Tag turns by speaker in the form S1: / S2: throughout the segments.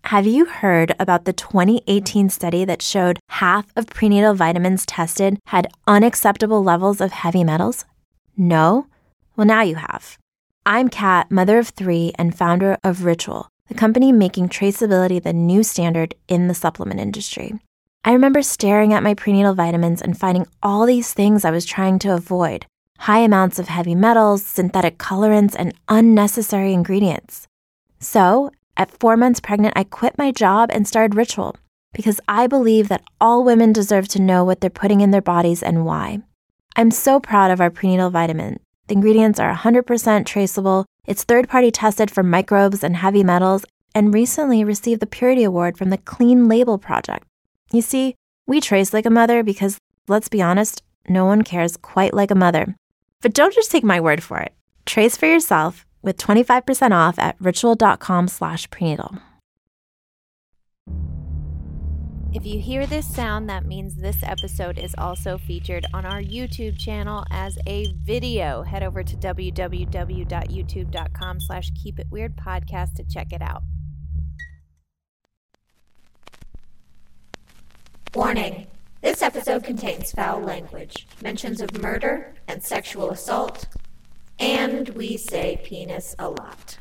S1: Have you heard about the 2018 study that showed half of prenatal vitamins tested had unacceptable levels of heavy metals? No? Well, now you have. I'm Kat, mother of 3 and founder of Ritual, the company making traceability the new standard in the supplement industry. I remember staring at my prenatal vitamins and finding all these things I was trying to avoid: high amounts of heavy metals, synthetic colorants, and unnecessary ingredients. So, at 4 months pregnant, I quit my job and started Ritual because I believe that all women deserve to know what they're putting in their bodies and why. I'm so proud of our prenatal vitamin. The ingredients are 100% traceable, it's third-party tested for microbes and heavy metals, and recently received the Purity Award from the Clean Label Project. You see, we trace like a mother because, let's be honest, no one cares quite like a mother. But don't just take my word for it. Trace for yourself with 25% off at ritual.com/prenatal.
S2: If you hear this sound, that means this episode is also featured on our YouTube channel as a video. Head over to www.youtube.com/keepitweirdpodcast to check it out.
S3: Warning. This episode contains foul language, mentions of murder and sexual assault, and we say penis a lot.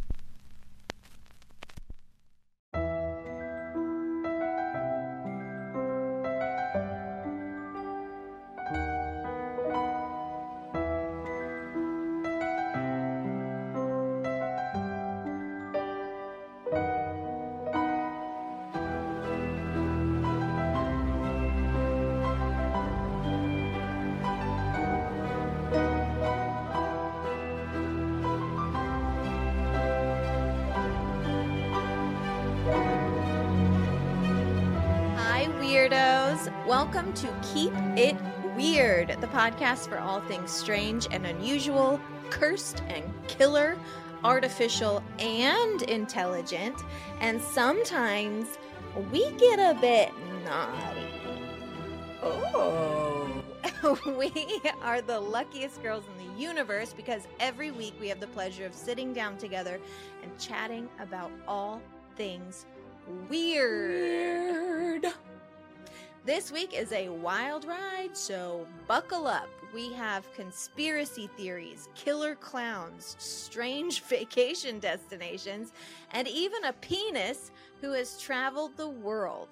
S2: Welcome to Keep It Weird, the podcast for all things strange and unusual, cursed and killer, artificial and intelligent, and sometimes we get a bit naughty. Oh. We are the luckiest girls in the universe because every week we have the pleasure of sitting down together and chatting about all things weird. This week is a wild ride, so buckle up. We have conspiracy theories, killer clowns, strange vacation destinations, and even a penis who has traveled the world.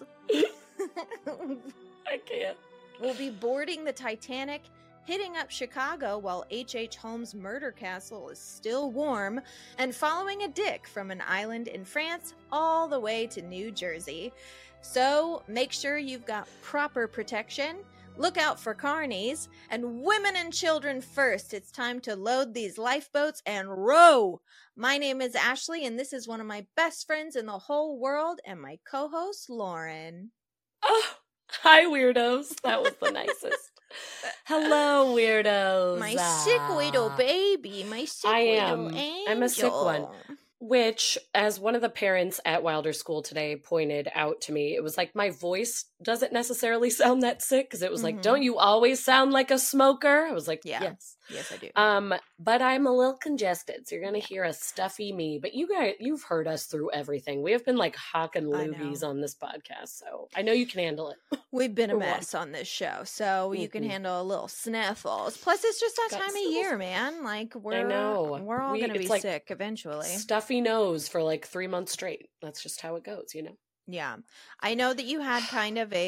S4: I can't.
S2: We'll be boarding the Titanic, hitting up Chicago while H.H. Holmes' murder castle is still warm, and following a dick from an island in France all the way to New Jersey. So make sure you've got proper protection, look out for carnies, and women and children first. It's time to load these lifeboats and row. My name is Ashley, and this is one of my best friends in the whole world, and my co-host, Lauren.
S4: Oh, hi, weirdos. That was the nicest. Hello, weirdos.
S2: My sick little baby. My sick little angel.
S4: I'm a sick one. Which, as one of the parents at Wilder School today pointed out to me, it was like my voice doesn't necessarily sound that sick because it was like, don't you always sound like a smoker? I was like, yes.
S2: Yes, I do.
S4: But I'm a little congested, so you're going to hear a stuffy me. But you guys, you've heard us through everything. We have been like hawking loogies on this podcast, so I know you can handle it.
S2: We've been a mess on this show, so you can handle a little sniffles. Plus, it's just that time of year, man. Like, we're all going to be like sick eventually.
S4: Stuffy nose for like 3 months straight. That's just how it goes, you know?
S2: Yeah. I know that you had kind of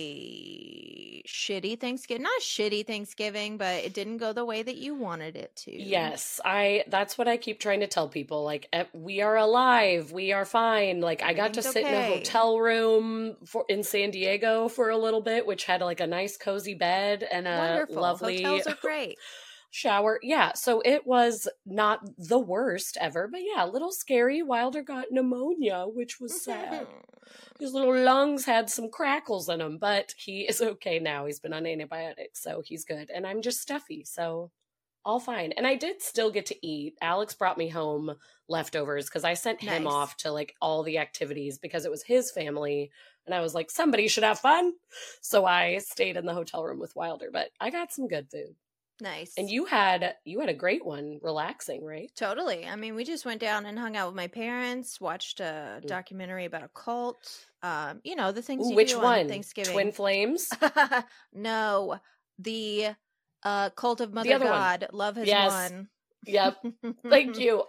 S2: a shitty Thanksgiving. Not shitty Thanksgiving, but it didn't go the way that you wanted it to.
S4: Yes. That's what I keep trying to tell people. Like, we are alive. We are fine. Like, I got to sit in a hotel room in San Diego for a little bit, which had like a nice cozy bed and a lovely
S2: hotels are great.
S4: shower. Yeah, so it was not the worst ever, but yeah, a little scary. Wilder got pneumonia, which was sad. His little lungs had some crackles in them, but he is okay now. He's been on antibiotics, so he's good. And I'm just stuffy, so all fine. And I did still get to eat. Alex brought me home leftovers because I sent him off to like all the activities because it was his family. And I was like, somebody should have fun. So I stayed in the hotel room with Wilder, but I got some good food.
S2: Nice.
S4: And you had a great one, relaxing, right?
S2: Totally. I mean, we just went down and hung out with my parents, watched a documentary about a cult. The things you
S4: Which
S2: do
S4: one?
S2: on Thanksgiving.
S4: Twin Flames?
S2: No, the Cult of Mother
S4: other one.
S2: God. Love has
S4: Yes.
S2: won.
S4: Yep. Thank you.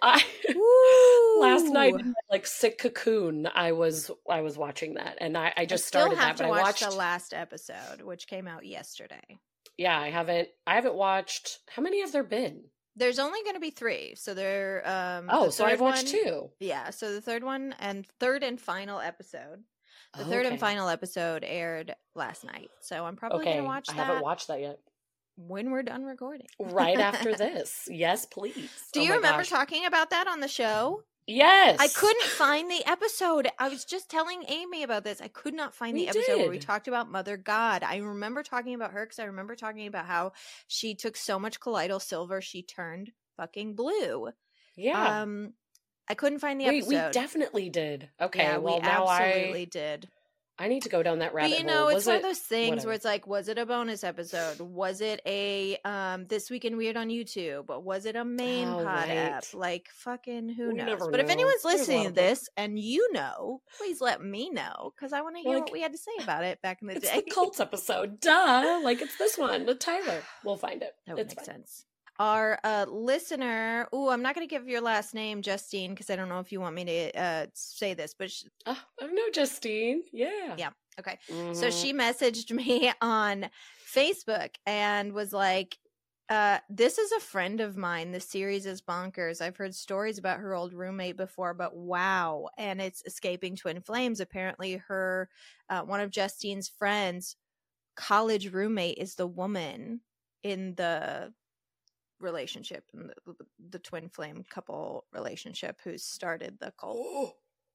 S4: Last night in my like sick cocoon, I was watching that, and I just started that, but I watched
S2: the last episode, which came out yesterday.
S4: Yeah, I haven't watched. How many have there been?
S2: There's only going to be 3, so they're
S4: so I've watched 2.
S2: Yeah, so the third and final episode. The third and final episode aired last night, so I'm probably going to watch that.
S4: I haven't watched that yet.
S2: When we're done recording.
S4: Right after this. Yes, please.
S2: Do you remember talking about that on the show?
S4: Yes.
S2: I couldn't find the episode. I was just telling Amy about this. I could not find the episode where we talked about Mother God. I remember talking about her because I remember talking about how she took so much colloidal silver she turned fucking blue.
S4: Yeah.
S2: I couldn't find the episode.
S4: We definitely did. Okay,
S2: yeah,
S4: well
S2: we
S4: now
S2: absolutely did.
S4: I need to go down that rabbit
S2: hole.
S4: hole.
S2: It's one of those things where it's like, was it a bonus episode? Was it a This Week in Weird on YouTube? Was it a main pod app? Like, fucking who knows? But if anyone's listening to this and you know, please let me know, because I want to hear what we had to say about it back in the day.
S4: It's the Cults episode. Duh. Like, it's this one with Tyler. We'll find it.
S2: That would make sense. Our listener, I'm not going to give your last name, Justine, because I don't know if you want me to say this, but
S4: I know Justine. Yeah.
S2: Yeah. Okay. Mm-hmm. So she messaged me on Facebook and was like, this is a friend of mine. The series is bonkers. I've heard stories about her old roommate before, but wow. And it's Escaping Twin Flames. Apparently her, one of Justine's friends' college roommate is the woman in the relationship, in the twin flame couple relationship who started the cult.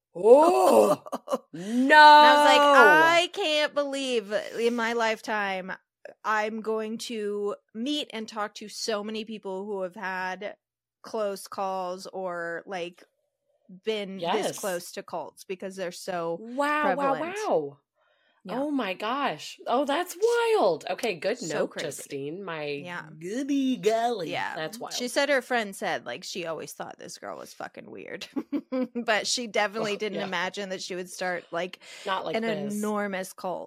S4: No.
S2: And I was like, I can't believe in my lifetime I'm going to meet and talk to so many people who have had close calls or like been this close to cults, because they're so prevalent.
S4: Wow. Yeah. Oh my gosh. Oh, that's wild. Okay, good note, crazy. Justine. My goody golly.
S2: Yeah.
S4: That's wild.
S2: She said her friend said, like, she always thought this girl was fucking weird. But she definitely didn't imagine that she would start, like,
S4: not like
S2: an enormous cult.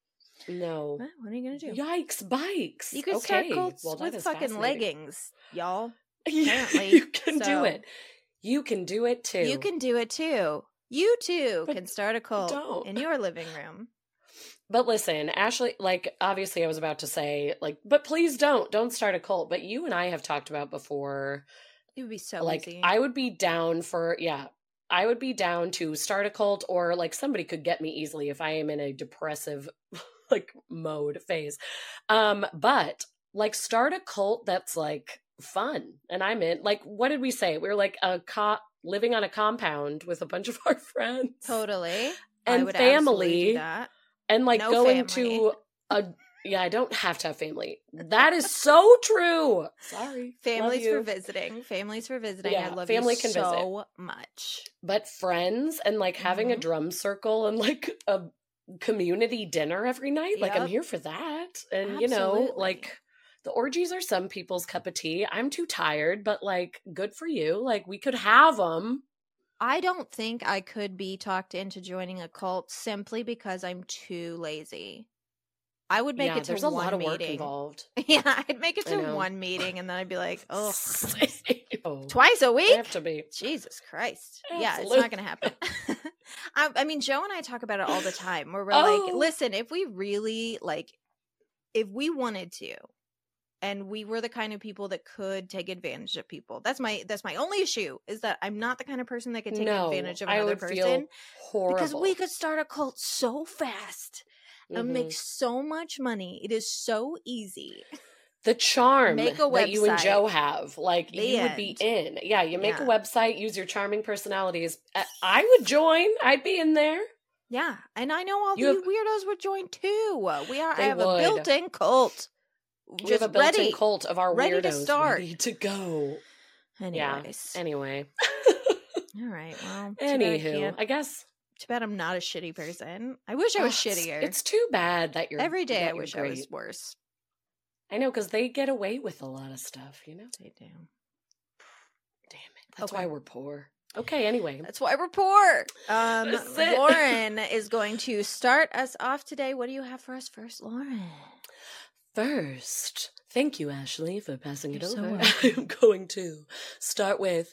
S4: No.
S2: What are you going to do?
S4: Yikes, bikes.
S2: You could start cults with fucking leggings, y'all.
S4: Apparently. You can do it. You can do it, too.
S2: You can do it, too. You, too, can start a cult in your living room.
S4: But listen, Ashley, like, obviously I was about to say, like, but please don't start a cult. But you and I have talked about before.
S2: It would be so easy.
S4: I would be down I would be down to start a cult, or like somebody could get me easily if I am in a depressive like phase. But like start a cult that's like fun. And I'm in, like, what did we say? We were like living on a compound with a bunch of our friends.
S2: Totally.
S4: And
S2: I would
S4: family.
S2: Do that.
S4: And like going to I don't have to have family. That is so true. Sorry.
S2: Families for visiting.
S4: Yeah,
S2: I love
S4: family
S2: you
S4: can
S2: so much.
S4: But friends and like having a drum circle and like a community dinner every night. Like I'm here for that. And
S2: Absolutely.
S4: you know, like the orgies are some people's cup of tea. I'm too tired, but like good for you. Like we could have them.
S2: I don't think I could be talked into joining a cult simply because I'm too lazy. I would make it to
S4: there's
S2: one
S4: a lot of
S2: meeting.
S4: work involved.
S2: Yeah, I'd make it to one meeting and then I'd be like, oh, twice a week?
S4: I have to be.
S2: Jesus Christ.
S4: Absolutely.
S2: Yeah, it's not going to happen. I mean, Joe and I talk about it all the time where we're like, listen, if we really, like, if we wanted to, and we were the kind of people that could take advantage of people. That's my only issue, is that I'm not the kind of person that could take advantage of another person.
S4: Feel horrible.
S2: Because we could start a cult so fast and make so much money. It is so easy.
S4: The charm that you and Joe have, like you would be in. Yeah, you make a website, use your charming personalities. I would join. I'd be in there.
S2: Yeah, and I know all you weirdos would join too. I have a built-in cult.
S4: We have a built-in cult of our
S2: ready
S4: weirdos
S2: to start.
S4: ready to go.
S2: Anyways.
S4: Yeah. Anyway.
S2: All right. Well.
S4: Anywho, I guess.
S2: Too bad I'm not a shitty person. I wish I was shittier.
S4: It's too bad that you're.
S2: Every day.
S4: That
S2: I wish I was worse.
S4: I know, because they get away with a lot of stuff,
S2: They do.
S4: Damn it. That's why we're poor. Okay, anyway.
S2: That's why we're poor.
S4: That's it.
S2: Lauren is going to start us off today. What do you have for us first, Lauren?
S4: First, thank you, Ashley, for passing it
S2: You're so
S4: over.
S2: welcome.
S4: I'm going to start with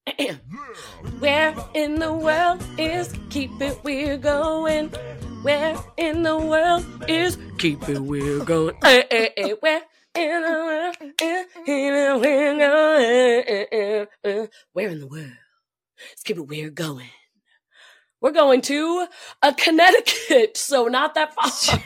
S4: where in the world is Keep It We're Going? Where in the world is Keep It We're Going? Where in the world is Keep It We're Going? Where in the world is Keep It We're Going? We're going to Connecticut, so not that far.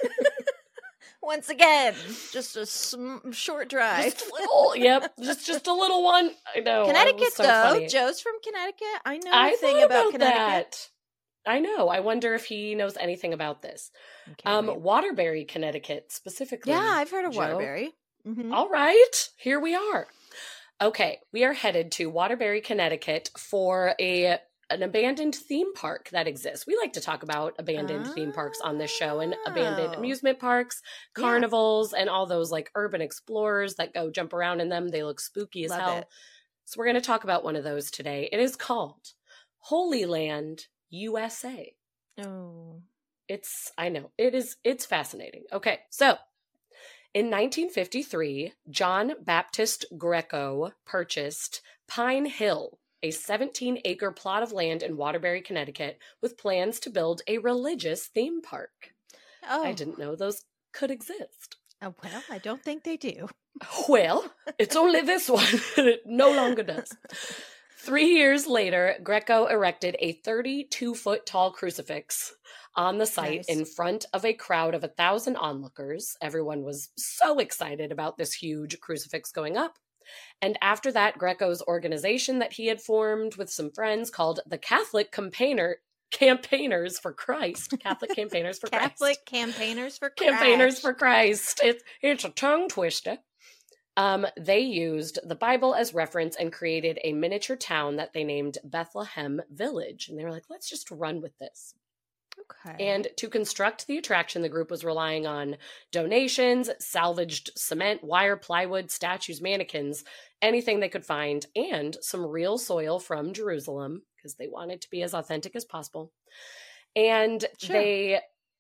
S2: Once again, just a short drive.
S4: Just a little, yep, just a little one. I know.
S2: Connecticut,
S4: so
S2: though.
S4: funny.
S2: Joe's from Connecticut. I know
S4: I
S2: nothing
S4: thought
S2: about Connecticut.
S4: that. I know. I wonder if he knows anything about this.
S2: Okay, wait.
S4: Waterbury, Connecticut, specifically.
S2: Yeah, I've heard of
S4: Joe.
S2: Waterbury. Mhm.
S4: All right, here we are. Okay, we are headed to Waterbury, Connecticut for an abandoned theme park that exists. We like to talk about abandoned theme parks on this show, and abandoned
S2: Oh.
S4: amusement parks,
S2: Yeah.
S4: carnivals, and all those like urban explorers that go jump around in them. They look spooky as
S2: Love
S4: hell.
S2: it.
S4: So we're going to talk about one of those today. It is called Holy Land, USA.
S2: Oh.
S4: It's fascinating. Okay, so in 1953, John Baptist Greco purchased Pine Hill, a 17-acre plot of land in Waterbury, Connecticut, with plans to build a religious theme park.
S2: Oh.
S4: I didn't know those could exist.
S2: Oh, well, I don't think they do.
S4: Well, it's only this one. It no longer does. 3 years later, Greco erected a 32-foot tall crucifix on the site
S2: Nice.
S4: in front of a crowd of 1,000 onlookers. Everyone was so excited about this huge crucifix going up. And after that, Greco's organization that he had formed with some friends called the Catholic Campaigners for Christ. Catholic Campaigners for Christ.
S2: Catholic Campaigners for Christ.
S4: Campaigners for Christ. It's a tongue twister. They used the Bible as reference and created a miniature town that they named Bethlehem Village. And they were like, let's just run with this.
S2: Okay.
S4: And to construct the attraction, the group was relying on donations, salvaged cement, wire, plywood, statues, mannequins, anything they could find, and some real soil from Jerusalem, because they wanted to be as authentic as possible. And
S2: Sure.
S4: they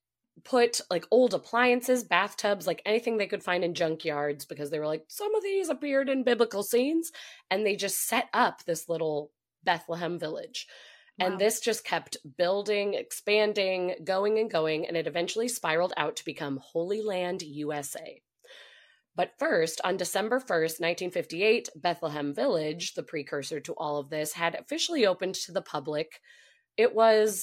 S4: put like old appliances, bathtubs, like anything they could find in junkyards, because they were like, some of these appeared in biblical scenes. And they just set up this little Bethlehem Village. And
S2: Wow.
S4: this just kept building, expanding, going and going, and it eventually spiraled out to become Holy Land, USA. But first, on December 1st, 1958, Bethlehem Village, the precursor to all of this, had officially opened to the public. It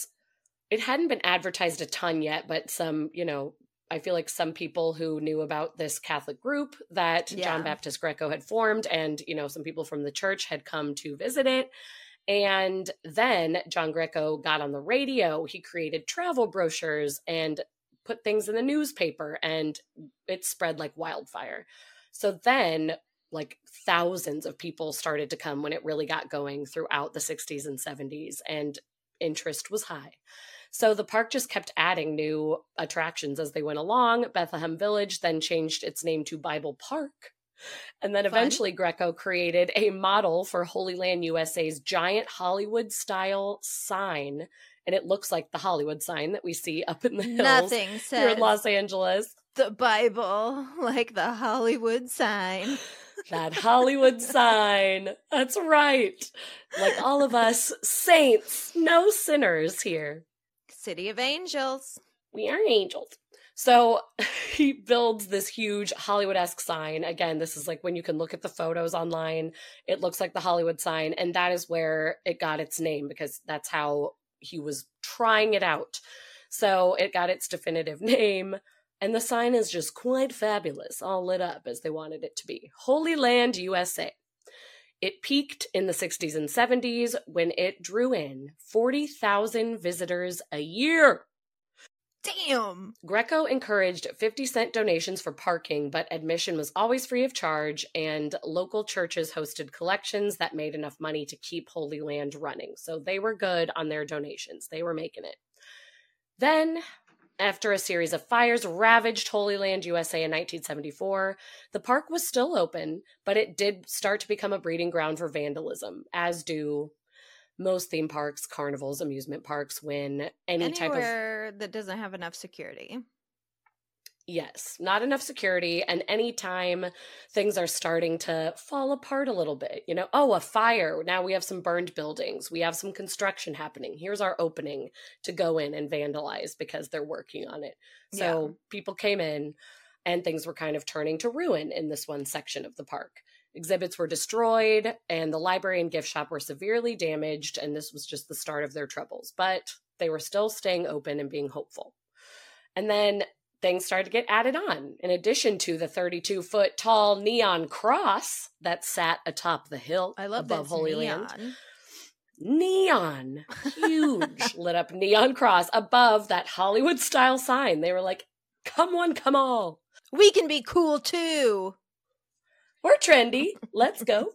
S4: hadn't been advertised a ton yet, but some, I feel like some people who knew about this Catholic group that
S2: Yeah.
S4: John Baptist Greco had formed, and, some people from the church had come to visit it. And then John Greco got on the radio. He created travel brochures and put things in the newspaper, and it spread like wildfire. So then, like, thousands of people started to come when it really got going throughout the 60s and 70s, and interest was high. So the park just kept adding new attractions as they went along. Bethlehem Village then changed its name to Bible Park. And then eventually Greco created a model for Holy Land USA's giant Hollywood-style sign. And it looks like the Hollywood sign that we see up in the hills
S2: Nothing
S4: here in
S2: says
S4: Los Angeles.
S2: the Bible like the Hollywood sign.
S4: That Hollywood sign. That's right. Like all of us saints, no sinners here.
S2: City of Angels.
S4: We are angels. So he builds this huge Hollywood-esque sign. Again, this is like when you can look at the photos online, it looks like the Hollywood sign. And that is where it got its name, because that's how he was trying it out. So it got its definitive name. And the sign is just quite fabulous, all lit up as they wanted it to be. Holy Land, USA. It peaked in the 60s and 70s when it drew in 40,000 visitors a year.
S2: Damn.
S4: Greco encouraged 50-cent donations for parking, but admission was always free of charge, and local churches hosted collections that made enough money to keep Holy Land running. So they were good on their donations. They were making it. Then After a series of fires ravaged Holy Land, USA in 1974, the park was still open, but it did start to become a breeding ground for vandalism, as do most theme parks, carnivals, amusement parks, when
S2: anywhere that doesn't have enough security.
S4: Yes, not enough security, and anytime things are starting to fall apart a little bit, a fire, now we have some burned buildings, we have some construction happening, here's our opening to go in and vandalize because they're working on it. So people came in and things were kind of turning to ruin in this one section of the park. Exhibits were destroyed and the library and gift shop were severely damaged, and this was just the start of their troubles, but they were still staying open and being hopeful. And then things started to get added on. In addition to the 32-foot tall neon cross that sat atop the hill above Holy Land. Neon. Huge lit up neon cross above that Hollywood-style sign. They were like, come one, come all.
S2: We can be cool too.
S4: We're trendy. Let's go.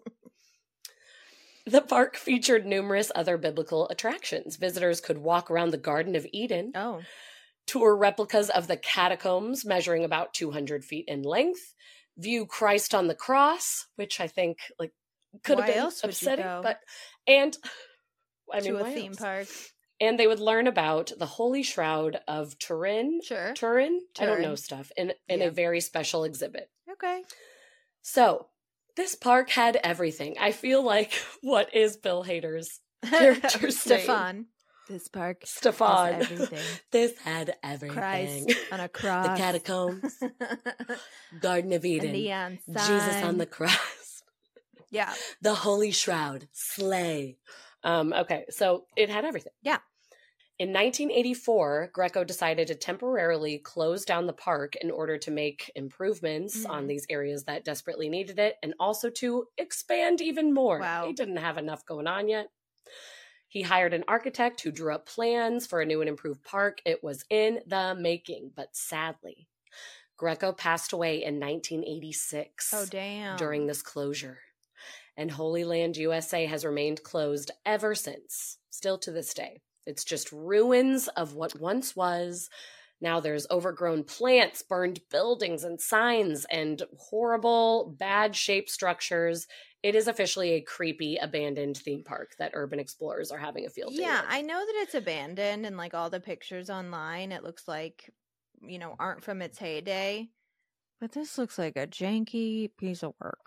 S4: The park featured numerous other biblical attractions. Visitors could walk around the Garden of Eden. Tour replicas of the catacombs measuring about 200 feet in length, view Christ on the cross, which I think could have been upsetting, but to
S2: a theme park.
S4: And they would learn about the Holy Shroud of Turin. Turin? I don't know stuff in a very special exhibit.
S2: Okay.
S4: So this park had everything. I feel like what is Bill Hader's character
S2: Stefan. This park
S4: Stefan.
S2: has everything.
S4: This had everything.
S2: Christ on a cross.
S4: The catacombs. Garden of Eden.
S2: A neon sign.
S4: Jesus on the cross.
S2: Yeah.
S4: The Holy Shroud. Slay. Okay, so it had everything.
S2: Yeah.
S4: In 1984, Greco decided to temporarily close down the park in order to make improvements on these areas that desperately needed it, and also to expand even more.
S2: Wow.
S4: He didn't have enough going on yet. He hired an architect who drew up plans for a new and improved park. It was in the making, but sadly, Greco passed away in 1986.
S2: Oh, damn.
S4: During this closure. And Holy Land, USA has remained closed ever since, still to this day. It's just ruins of what once was. Now there's overgrown plants, burned buildings and signs, and horrible, bad-shaped structures. It is officially a creepy, abandoned theme park that urban explorers are having a field day with.
S2: I know that it's abandoned, and all the pictures online, it looks like, aren't from its heyday. But this looks like a janky piece of work.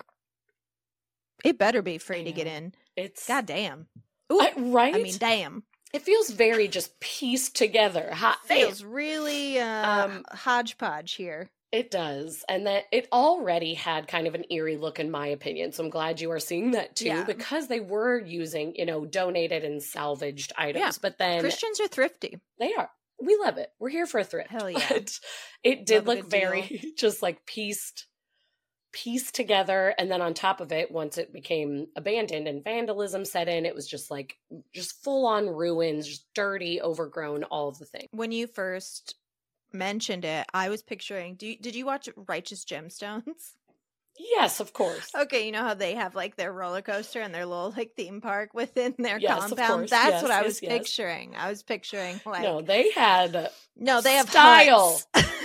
S2: It better be free to get in.
S4: It's
S2: goddamn.
S4: Right?
S2: I mean, damn.
S4: It feels very just pieced together.
S2: Feels really hodgepodge here.
S4: It does. And that it already had kind of an eerie look, in my opinion. So I'm glad you are seeing that too, because they were using, donated and salvaged items.
S2: Yeah.
S4: But then
S2: Christians are thrifty.
S4: They are. We love it. We're here for a thrift.
S2: Hell yeah.
S4: But it did look very just pieced together. And then on top of it, once it became abandoned and vandalism set in, it was just full on ruins, just dirty, overgrown, all of the things.
S2: When you first mentioned it, I was picturing, did you watch Righteous Gemstones?
S4: Yes, of course.
S2: Okay, you know how they have their roller coaster and their little theme park within their compound?
S4: Of course.
S2: That's what I was picturing. I was picturing
S4: No, they had
S2: they have
S4: style.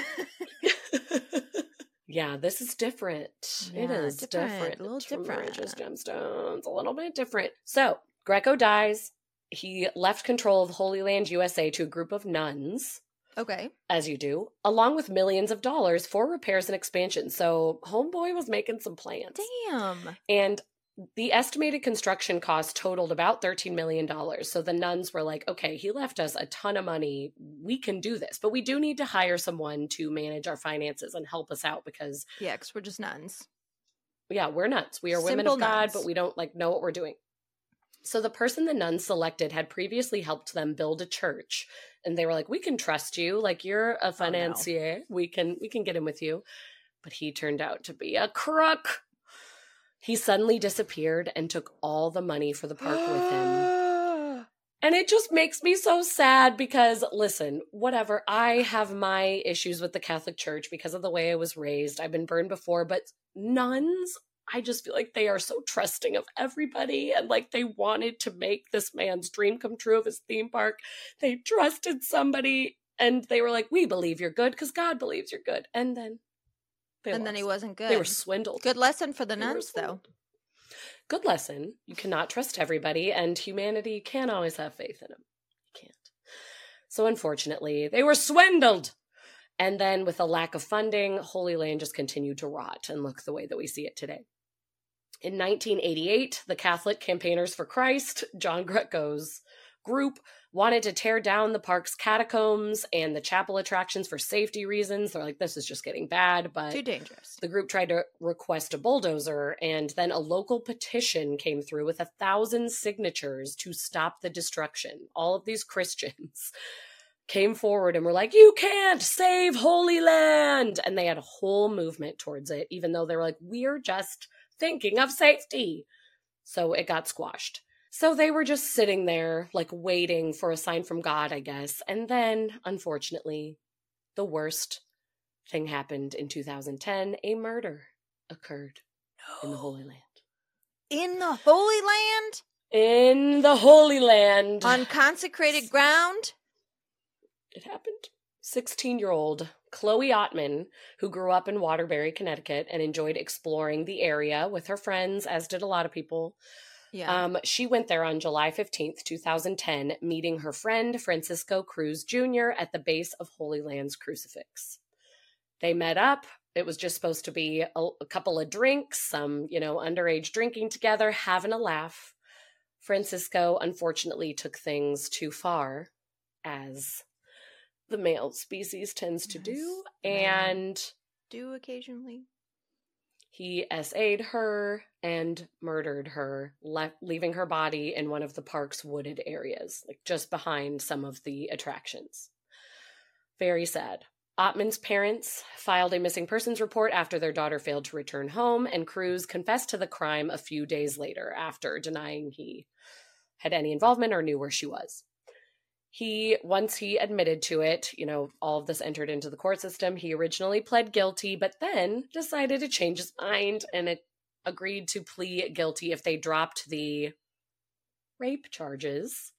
S2: Huts.
S4: Yeah, this is different.
S2: Yeah,
S4: it is different.
S2: A little different.
S4: Righteous Gemstones, a little bit different. So, Greco dies. He left control of Holy Land, USA to a group of nuns.
S2: Okay.
S4: As you do, along with millions of dollars for repairs and expansion. So, Homeboy was making some plans.
S2: Damn.
S4: And the estimated construction cost totaled about $13 million. So the nuns were like, okay, he left us a ton of money. We can do this, but we do need to hire someone to manage our finances and help us out because...
S2: Yeah, because we're just nuns.
S4: Yeah, we're nuns. We are women of God, but we don't know what we're doing. So the person the nuns selected had previously helped them build a church. And they were like, we can trust you. You're a financier. Oh, no. We can get in with you. But he turned out to be a crook. He suddenly disappeared and took all the money for the park with him. And it just makes me so sad because, listen, whatever. I have my issues with the Catholic Church because of the way I was raised. I've been burned before, but nuns, I just feel like they are so trusting of everybody. And they wanted to make this man's dream come true of his theme park. They trusted somebody And they were like, we believe you're good because God believes you're good. And then
S2: then he wasn't good.
S4: They were swindled.
S2: Good lesson for the nuns, though.
S4: Good lesson. You cannot trust everybody, and humanity can't always have faith in them. You can't. So unfortunately, they were swindled. And then with a lack of funding, Holy Land just continued to rot and look the way that we see it today. In 1988, the Catholic Campaigners for Christ, John Greco's group, wanted to tear down the park's catacombs and the chapel attractions for safety reasons. They're like, this is just getting bad, but
S2: too dangerous.
S4: The group tried to request a bulldozer, and then a local petition came through with 1,000 signatures to stop the destruction. All of these Christians came forward and were like, you can't save Holy Land! And they had a whole movement towards it, even though they were like, we're just thinking of safety. So it got squashed. So they were just sitting there, like, waiting for a sign from God, I guess. And then, unfortunately, the worst thing happened in 2010. A murder occurred in the Holy Land.
S2: In the Holy Land?
S4: In the Holy Land.
S2: On consecrated ground?
S4: It happened. 16-year-old Chloe Ottman, who grew up in Waterbury, Connecticut, and enjoyed exploring the area with her friends, as did a lot of people.
S2: Yeah.
S4: She went there on July 15th, 2010, meeting her friend Francisco Cruz Jr. at the base of Holy Land's crucifix. They met up. It was just supposed to be a couple of drinks, some, underage drinking together, having a laugh. Francisco, unfortunately, took things too far, as the male species tends to do, and
S2: do occasionally.
S4: He SA'd her and murdered her, leaving her body in one of the park's wooded areas, like just behind some of the attractions. Very sad. Ottman's parents filed a missing persons report after their daughter failed to return home, and Cruz confessed to the crime a few days later after denying he had any involvement or knew where she was. Once he admitted to it, all of this entered into the court system. He originally pled guilty, but then decided to change his mind and agreed to plead guilty if they dropped the rape charges.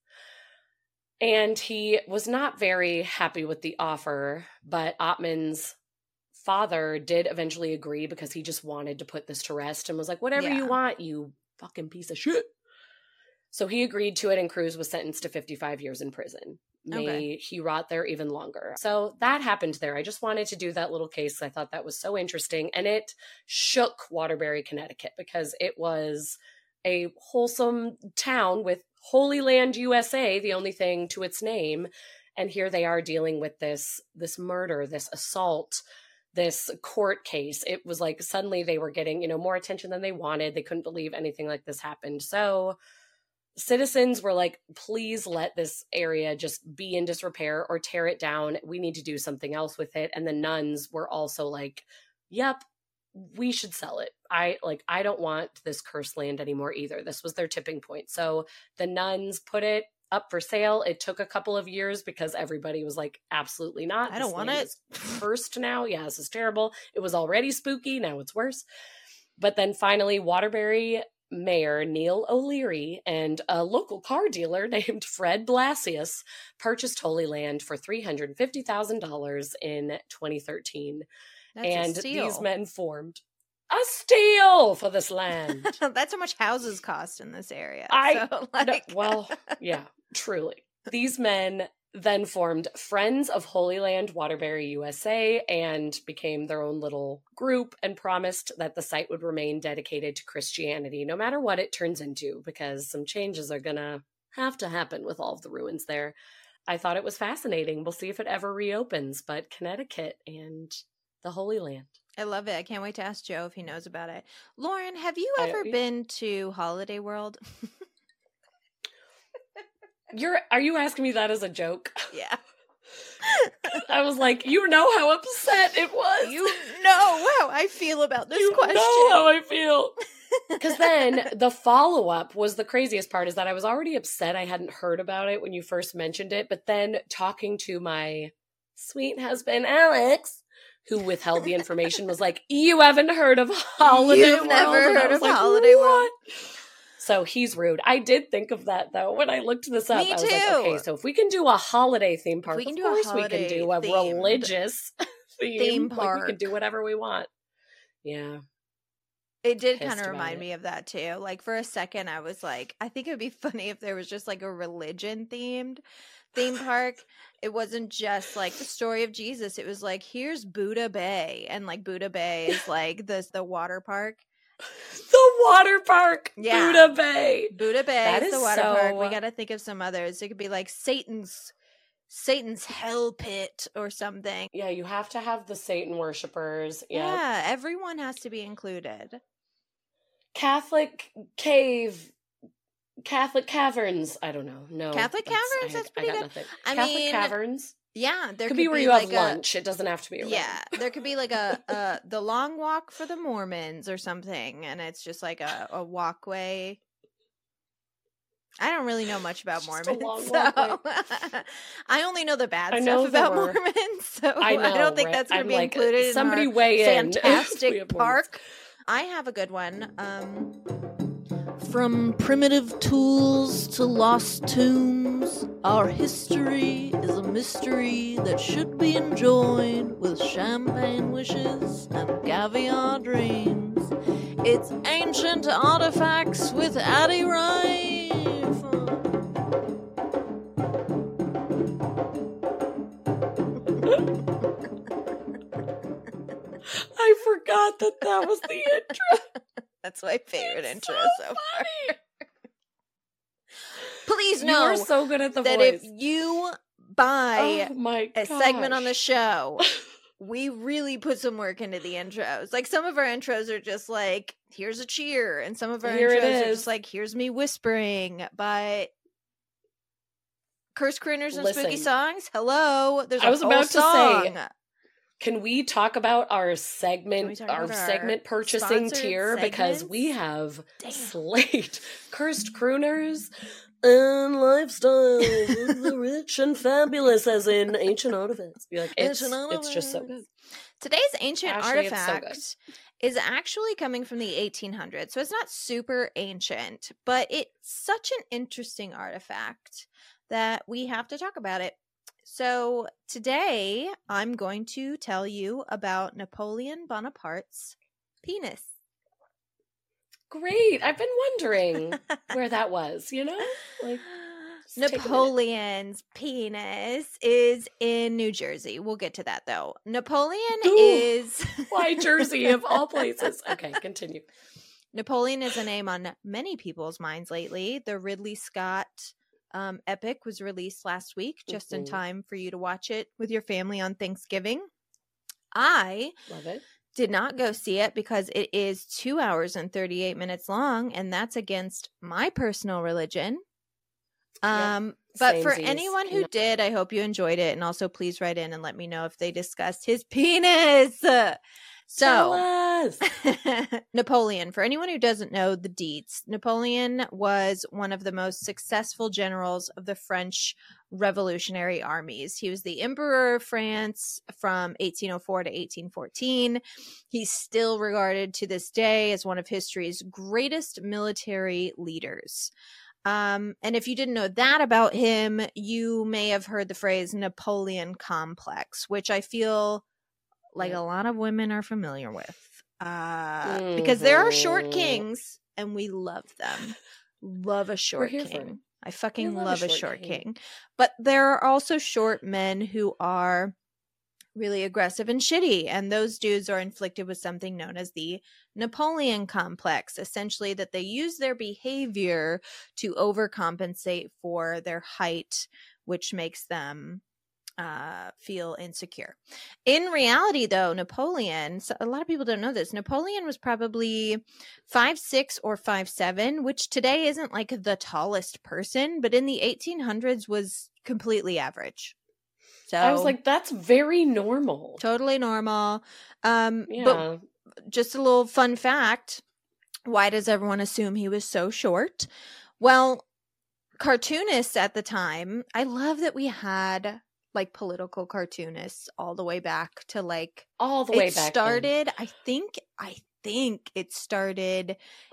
S4: And he was not very happy with the offer, but Ottman's father did eventually agree because he just wanted to put this to rest and was like, whatever you want, you fucking piece of shit. So he agreed to it, and Cruz was sentenced to 55 years in prison. May he rot there even longer. So that happened there. I just wanted to do that little case. I thought that was so interesting. And it shook Waterbury, Connecticut, because it was a wholesome town with Holy Land, USA, the only thing to its name. And here they are dealing with this murder, this assault, this court case. It was like suddenly they were getting, more attention than they wanted. They couldn't believe anything like this happened. So citizens were like, please let this area just be in disrepair or tear it down. We need to do something else with it. And the nuns were also like, yep, we should sell it. I don't want this cursed land anymore either. This was their tipping point. So the nuns put it up for sale. It took a couple of years because everybody was like, absolutely not.
S2: I don't want it.
S4: It's cursed now. Yeah, this is terrible. It was already spooky. Now it's worse. But then finally, Waterbury Mayor Neil O'Leary and a local car dealer named Fred Blasius purchased Holy Land for $350,000 in 2013.
S2: That's a steal.
S4: These men formed a steal for this land.
S2: That's how much houses cost in this area.
S4: Yeah, truly. These men then formed Friends of Holy Land Waterbury, USA, and became their own little group and promised that the site would remain dedicated to Christianity, no matter what it turns into, because some changes are gonna have to happen with all of the ruins there. I thought it was fascinating. We'll see if it ever reopens, but Connecticut and the Holy Land.
S2: I love it. I can't wait to ask Joe if he knows about it. Lauren, have you ever been to Holiday World?
S4: Are you asking me that as a joke?
S2: Yeah.
S4: I was like, you know how upset it was.
S2: You know how I feel about this question.
S4: You know how I feel. Because then the follow-up was the craziest part, is that I was already upset I hadn't heard about it when you first mentioned it. But then talking to my sweet husband, Alex, who withheld the information, was like, you haven't heard of Holiday World?
S2: You've never heard of Holiday World?
S4: So he's rude. I did think of that though when I looked this up.
S2: Me
S4: I was like, okay,
S2: too.
S4: so if we can do a holiday theme park,
S2: we can
S4: of
S2: do
S4: course
S2: a
S4: we can do a
S2: holiday-themed
S4: religious
S2: theme
S4: Like,
S2: park.
S4: we can do whatever we want. Yeah.
S2: It did
S4: Pissed
S2: kind of
S4: about
S2: remind
S4: it.
S2: me of that too. Like for a second, I was like, I think it would be funny if there was just like a religion themed theme park. It wasn't just like the story of Jesus. It was like, here's Buddha Bay, and like Buddha Bay is like the water park.
S4: The water park.
S2: Yeah.
S4: Buddha Bay.
S2: Buddha Bay
S4: That
S2: is the
S4: is
S2: water park. We
S4: so-
S2: got to think of some others. It could be like Satan's hell pit or something.
S4: Yeah, you have to have the Satan worshippers. Yeah.
S2: Yeah, everyone has to be included.
S4: Catholic cave. Catholic caverns. I don't know. No.
S2: Catholic caverns? That's pretty
S4: I got
S2: good.
S4: Nothing.
S2: I
S4: Catholic
S2: mean,
S4: caverns.
S2: Yeah, there
S4: Could be where you
S2: like
S4: have lunch. It doesn't have to be a
S2: Yeah, there could be like the long walk for the Mormons or something, and it's just like a walkway. I don't really know much about
S4: It's just a
S2: Mormons,
S4: long
S2: so I only know the bad
S4: I
S2: stuff
S4: know
S2: about
S4: there were-
S2: Mormons. So
S4: I know,
S2: don't think
S4: right?
S2: that's going to
S4: I'm
S2: be
S4: like,
S2: included in
S4: somebody
S2: our
S4: weigh in. We
S2: fantastic
S4: have Mormons.
S2: park. I have a good one. From primitive tools to lost tombs, our history is a mystery that should be enjoyed with champagne wishes and caviar dreams. It's ancient artifacts with Addie Rife.
S4: I forgot that was the intro.
S2: That's my favorite
S4: It's
S2: intro
S4: so
S2: so far. Please
S4: You
S2: know
S4: are so good at the
S2: that
S4: voice.
S2: if you buy
S4: Oh my
S2: a segment on the
S4: gosh.
S2: show, we really put some work into the intros. Like some of our intros are just like, here's a cheer, and some of our
S4: Here it
S2: intros are
S4: is.
S2: just like, here's me whispering. But Curse Crooners and Spooky
S4: Listen.
S2: Songs, hello. There's a
S4: I was
S2: whole
S4: about to say,
S2: song.
S4: Can we talk about our
S2: Can we
S4: segment,
S2: talk
S4: our
S2: about our
S4: segment purchasing
S2: sponsored
S4: tier? Because we
S2: segments?
S4: have
S2: Damn.
S4: Slate, Cursed Crooners, and Lifestyles of the Rich and Fabulous, as in Ancient Artifacts. You're like, it's just so good.
S2: Today's ancient
S4: Ashley, it's so
S2: artifact is actually coming from the 1800s. So it's not super ancient, but it's such an interesting artifact that we have to talk about it. So today I'm going to tell you about Napoleon Bonaparte's penis.
S4: Great. I've been wondering where that was, you know? Like, just take a minute.
S2: Napoleon's penis is in New Jersey. We'll get to that though. Napoleon
S4: Ooh.
S2: is
S4: Why Jersey of all places? Okay, continue.
S2: Napoleon is a name on many people's minds lately. The Ridley Scott epic was released last week, just in
S4: Mhm.
S2: time for you to watch it with your family on Thanksgiving. I
S4: Love it.
S2: did not go see it because it is 2 hours and 38 minutes long, and that's against my personal religion. But for
S4: Samesies.
S2: anyone who did, I hope you enjoyed it, and also please write in and let me know if they discussed his penis.
S4: Tell
S2: So,
S4: us.
S2: Napoleon, for anyone who doesn't know the deets, Napoleon was one of the most successful generals of the French Revolutionary armies. He was the Emperor of France from 1804 to 1814. He's still regarded to this day as one of history's greatest military leaders. And if you didn't know that about him, you may have heard the phrase Napoleon complex, which I feel like a lot of women are familiar with. Because there are short
S4: Mhm.
S2: kings and we love them. Love a short
S4: here for it.
S2: king. I fucking
S4: love a
S2: love a
S4: short
S2: short
S4: king.
S2: king. But there are also short men who are really aggressive and shitty, and those dudes are inflicted with something known as the Napoleon complex, essentially that they use their behavior to overcompensate for their height, which makes them feel insecure. In reality, though, Napoleon, so a lot of people don't know this, Napoleon was probably 5'6" or 5'7", which today isn't like the tallest person, but in the 1800s was completely average. So
S4: I was like, that's very normal.
S2: totally normal.
S4: Yeah.
S2: But just a little fun fact, why does everyone assume he was so short? Well, cartoonists at the time, I love that we had like political cartoonists all the way back to like
S4: all the way
S2: it
S4: back
S2: started, I think it started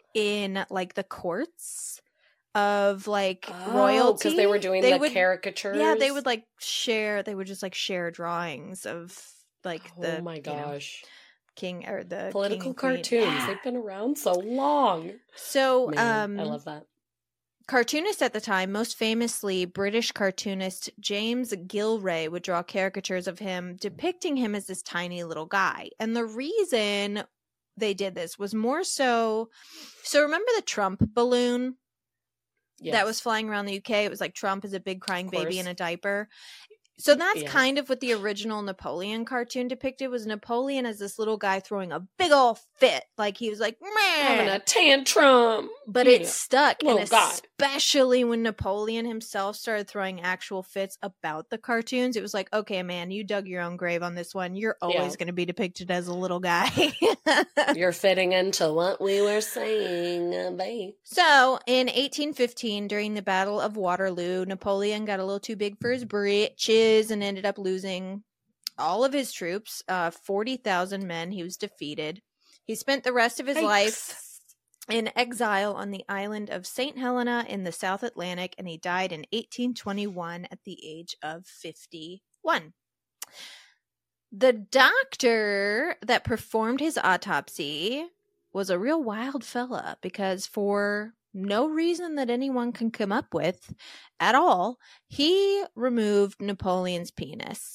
S2: in like the courts of like royalty,
S4: because they were doing caricatures.
S2: Yeah, they would like share. They would just like share drawings of like
S4: oh my gosh,
S2: king or the
S4: political
S2: king
S4: cartoons.
S2: Yeah.
S4: They've been around so long.
S2: So,
S4: Man, I love that.
S2: Cartoonists at the time, most famously British cartoonist James Gillray, would draw caricatures of him depicting him as this tiny little guy. And the reason they did this was more so remember the Trump balloon that was flying around the UK? It was like Trump is a big crying baby in a diaper. So that's kind of what the original Napoleon cartoon depicted, was Napoleon as this little guy throwing a big ol' fit. Like he was like, meh,
S4: having a tantrum.
S2: But it stuck.
S4: Little
S2: And
S4: guy.
S2: especially when Napoleon himself started throwing actual fits about the cartoons, it was like, okay, man, you dug your own grave on this one. You're always going to be depicted as a little guy.
S4: You're fitting into what we were saying, babe.
S2: So in 1815, during the Battle of Waterloo, Napoleon got a little too big for his britches and ended up losing all of his troops, 40,000 men. He was defeated. He spent the rest of his life in exile on the island of St. Helena in the South Atlantic, and he died in 1821 at the age of 51. The doctor that performed his autopsy was a real wild fella, because for no reason that anyone can come up with at all, he removed Napoleon's penis.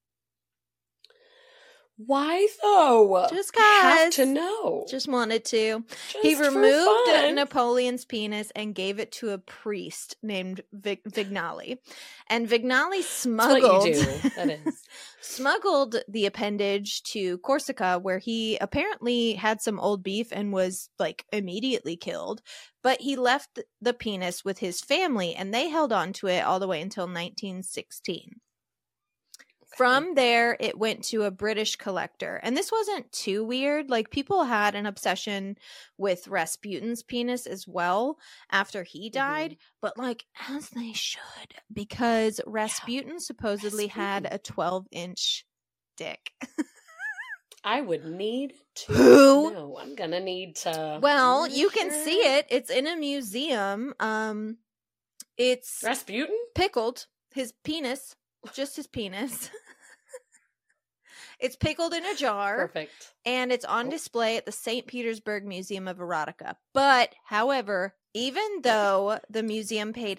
S4: Why though?
S2: Just cause.
S4: Have to know.
S2: Just wanted to.
S4: Just
S2: he removed
S4: for fun.
S2: Napoleon's penis and gave it to a priest named Vignali. And Vignali smuggled
S4: That's what you do. That is.
S2: smuggled the appendage to Corsica, where he apparently had some old beef and was like immediately killed. But he left the penis with his family, and they held on to it all the way until 1916. From there, it went to a British collector. And this wasn't too weird. Like, people had an obsession with Rasputin's penis as well after he died. But, like, as they should. Because Rasputin supposedly had a 12-inch dick.
S4: I would need to
S2: Who?
S4: know. I'm going to need to.
S2: Well, you can see it. It's in a museum. It's
S4: Rasputin?
S2: pickled. His penis. Just his penis. It's pickled in a jar.
S4: Perfect.
S2: And it's on display at the St. Petersburg Museum of Erotica. But, however, even though the museum paid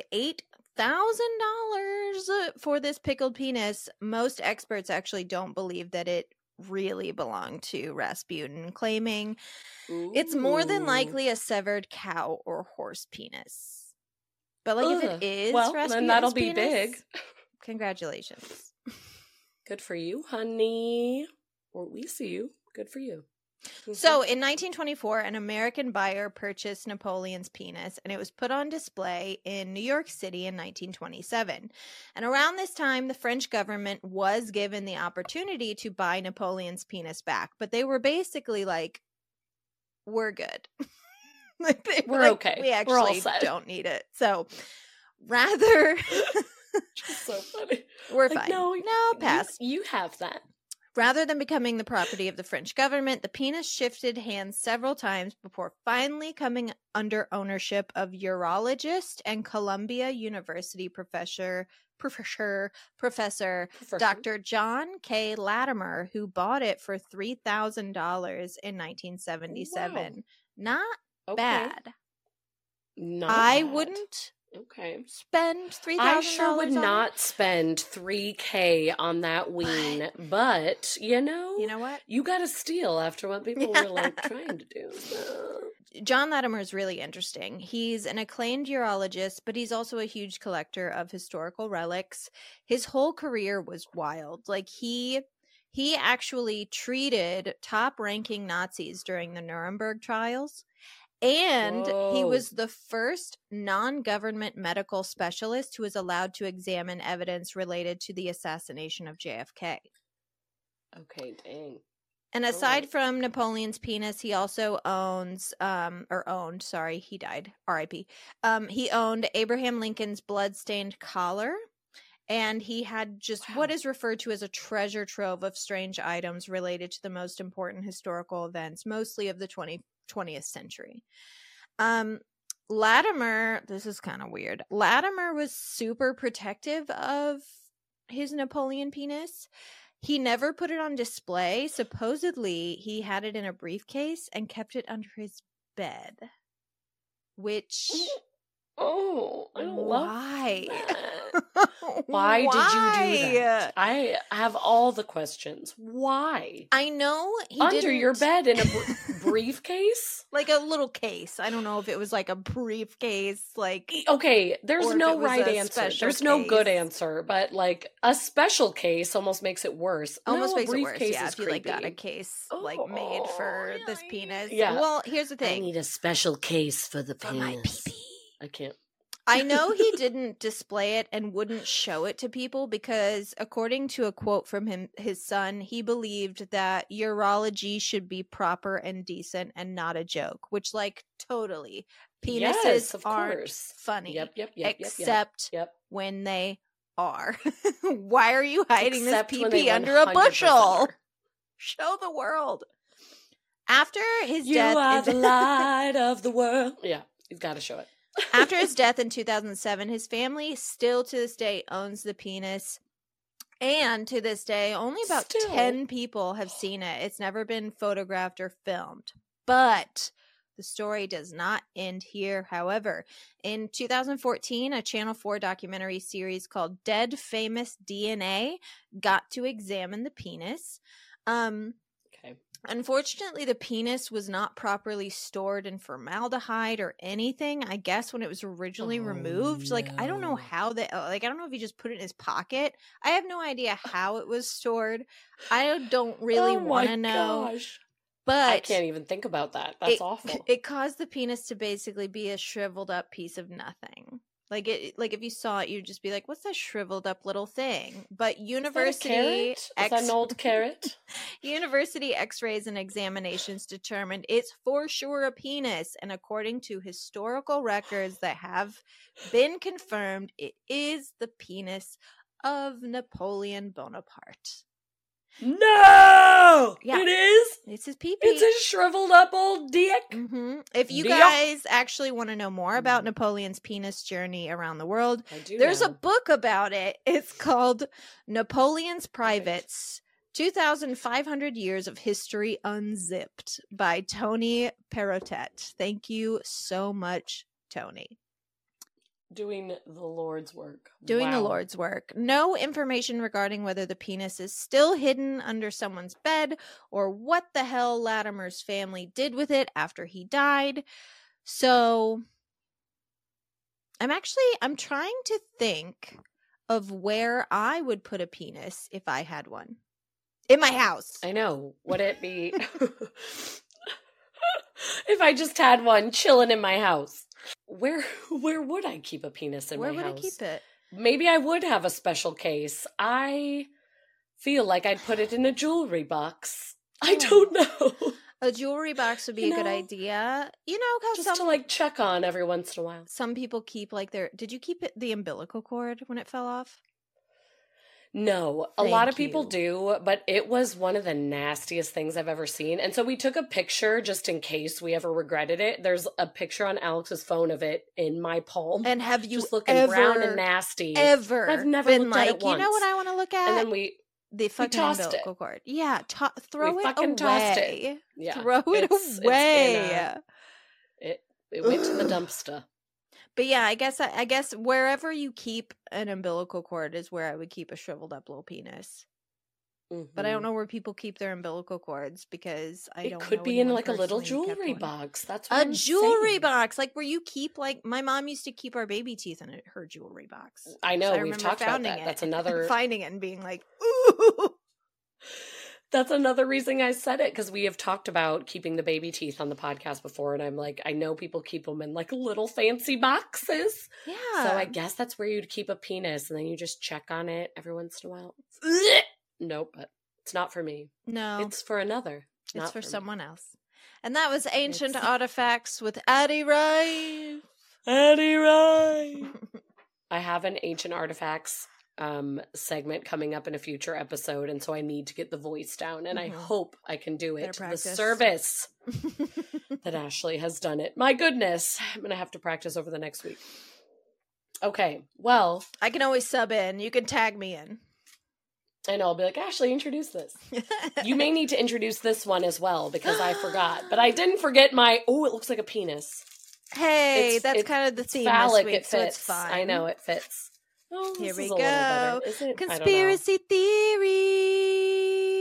S2: $8,000 for this pickled penis, most experts actually don't believe that it really belonged to Rasputin, claiming it's more than likely a severed cow or horse penis. But, like, if it is Rasputin's
S4: then that'll be
S2: penis,
S4: big.
S2: Congratulations.
S4: Good for you, honey. Or we see you. Good for you.
S2: So, in 1924, an American buyer purchased Napoleon's penis, and it was put on display in New York City in 1927. And around this time, the French government was given the opportunity to buy Napoleon's penis back, but they were basically like, we're good.
S4: We're okay.
S2: We
S4: We're all
S2: actually
S4: set.
S2: don't need it. So, rather...
S4: Just so funny.
S2: We're
S4: like,
S2: fine.
S4: No,
S2: pass.
S4: You have that.
S2: Rather than becoming the property of the French government, the penis shifted hands several times before finally coming under ownership of urologist and Columbia University professor Dr. John K. Latimer, who bought it for $3,000 in 1977.
S4: Wow.
S2: Not
S4: Okay.
S2: bad.
S4: Not
S2: I
S4: bad.
S2: wouldn't
S4: Okay.
S2: spend $3,000.
S4: I sure would
S2: on
S4: not
S2: it.
S4: spend $3,000 on that ween, but
S2: You know what?
S4: you got to steal after what people were like trying to do. So.
S2: John Latimer is really interesting. He's an acclaimed urologist, but he's also a huge collector of historical relics. His whole career was wild. Like he actually treated top-ranking Nazis during the Nuremberg trials. And he
S4: Whoa.
S2: was the first non-government medical specialist who was allowed to examine evidence related to the assassination of JFK.
S4: Okay, dang.
S2: And aside
S4: right.
S2: from Napoleon's penis, he also he died, R.I.P. He owned Abraham Lincoln's blood-stained collar, and he had just what is referred to as a treasure trove of strange items related to the most important historical events, mostly of the 20th century. Latimer, this is kind of weird. Latimer was super protective of his Napoleon penis. He never put it on display. Supposedly, he had it in a briefcase and kept it under his bed. Which...
S4: Oh, I don't
S2: why?
S4: love that. Why did you do that? I have all the questions. Why?
S2: I know he
S4: under your bed in a briefcase,
S2: like a little case. I don't know if it was like a briefcase. Like,
S4: okay, there's no right answer. There's no
S2: case.
S4: good answer, but like a special case almost makes it worse.
S2: Almost
S4: no,
S2: makes it worse. Yeah,
S4: is
S2: if you like got a case like made for this penis.
S4: Yeah.
S2: Well, here's the thing.
S4: I need a special case for the penis.
S2: My pee-pee.
S4: I can't.
S2: I know he didn't display it and wouldn't show it to people because, according to a quote from his son, he believed that urology should be proper and decent and not a joke. Which, like, totally, penises aren't funny.
S4: Yep.
S2: Except when they are. Why are you hiding
S4: Except
S2: this pee-pee under a bushel? Show the world. After his death,
S4: you are the light of the world. Yeah, you've got to show it.
S2: After his death in 2007, his family still to this day owns the penis. And to this day, only about 10 people have seen it. It's never been photographed or filmed. But the story does not end here. However, in 2014, a Channel 4 documentary series called Dead Famous DNA got to examine the penis. Unfortunately, the penis was not properly stored in formaldehyde or anything. I guess when it was originally removed, like, I don't know how I don't know if he just put it in his pocket. I have no idea how it was stored. I don't really want to know.
S4: Gosh.
S2: But
S4: I can't even think about that. That's awful.
S2: It caused the penis to basically be a shriveled up piece of nothing. Like if you saw it, you'd just be like, "What's that shriveled up little thing?" But university
S4: is that an old carrot?
S2: University X-rays and examinations determined it's for sure a penis, and according to historical records that have been confirmed, it is the penis of Napoleon Bonaparte.
S4: No,
S2: yeah.
S4: It is.
S2: It's his pee-pee.
S4: It's a shriveled up old dick.
S2: Mm-hmm. If you guys actually want to know more about Napoleon's penis journey around the world, there's a book about it. It's called Napoleon's Privates: 2,500 Years of History Unzipped by Tony Perrotet. Thank you so much, Tony.
S4: Doing the Lord's work.
S2: Doing the Lord's work. No information regarding whether the penis is still hidden under someone's bed or what the hell Latimer's family did with it after he died. So I'm trying to think of where I would put a penis if I had one. In my house.
S4: I know. Would it be if I just had one chilling in my house? Where would I keep a penis in my house?
S2: Where would I keep it?
S4: Maybe I would have a special case. I feel like I'd put it in a jewelry box. I don't know.
S2: A jewelry box would be a good idea. You know how
S4: just to like check on every once in a while.
S2: Some people keep like did you keep the umbilical cord when it fell off?
S4: No, a lot of people do, but it was one of the nastiest things I've ever seen. And so we took a picture just in case we ever regretted it. There's a picture on Alex's phone of it in my palm.
S2: And have you
S4: just looking brown and nasty?
S2: I've
S4: never
S2: been
S4: looked
S2: like,
S4: at it once.
S2: You know what I want to look at?
S4: And then
S2: the fucking umbilical cord. Yeah, throw it away.
S4: Tossed it. Yeah,
S2: throw it away.
S4: It went to the dumpster.
S2: But yeah, I guess wherever you keep an umbilical cord is where I would keep a shriveled up little penis. Mm-hmm. But I don't know where people keep their umbilical cords because I don't know. It
S4: could be in like a little jewelry box. That's what
S2: I'm jewelry box, like where you keep like my mom used to keep our baby teeth in her jewelry box.
S4: I know, so we've talked about that. That's another
S2: finding it and being like, ooh.
S4: That's another reason I said it, because we have talked about keeping the baby teeth on the podcast before, and I'm like, I know people keep them in like little fancy boxes.
S2: Yeah.
S4: So I guess that's where you'd keep a penis, and then you just check on it every once in a while. Nope, but it's not for me.
S2: No.
S4: It's for another.
S2: It's for someone else. And that was Ancient Artifacts with Addie Rife.
S4: Addie Rife. I have an Ancient Artifacts segment coming up in a future episode, and so I need to get the voice down, and I hope I can do it. The service that Ashley has done it. My goodness. I'm going to have to practice over the next week. Okay, well.
S2: I can always sub in. You can tag me in.
S4: I know. I'll be like, Ashley, introduce this. You may need to introduce this one as well because I forgot. But I didn't forget my, it looks like a penis.
S2: Hey, that's kind of the theme
S4: phallic,
S2: this week,
S4: it fits.
S2: so it's fine.
S4: I know, it fits. Oh,
S2: Here we
S4: is a little
S2: go.
S4: better. Is it?
S2: Conspiracy theory.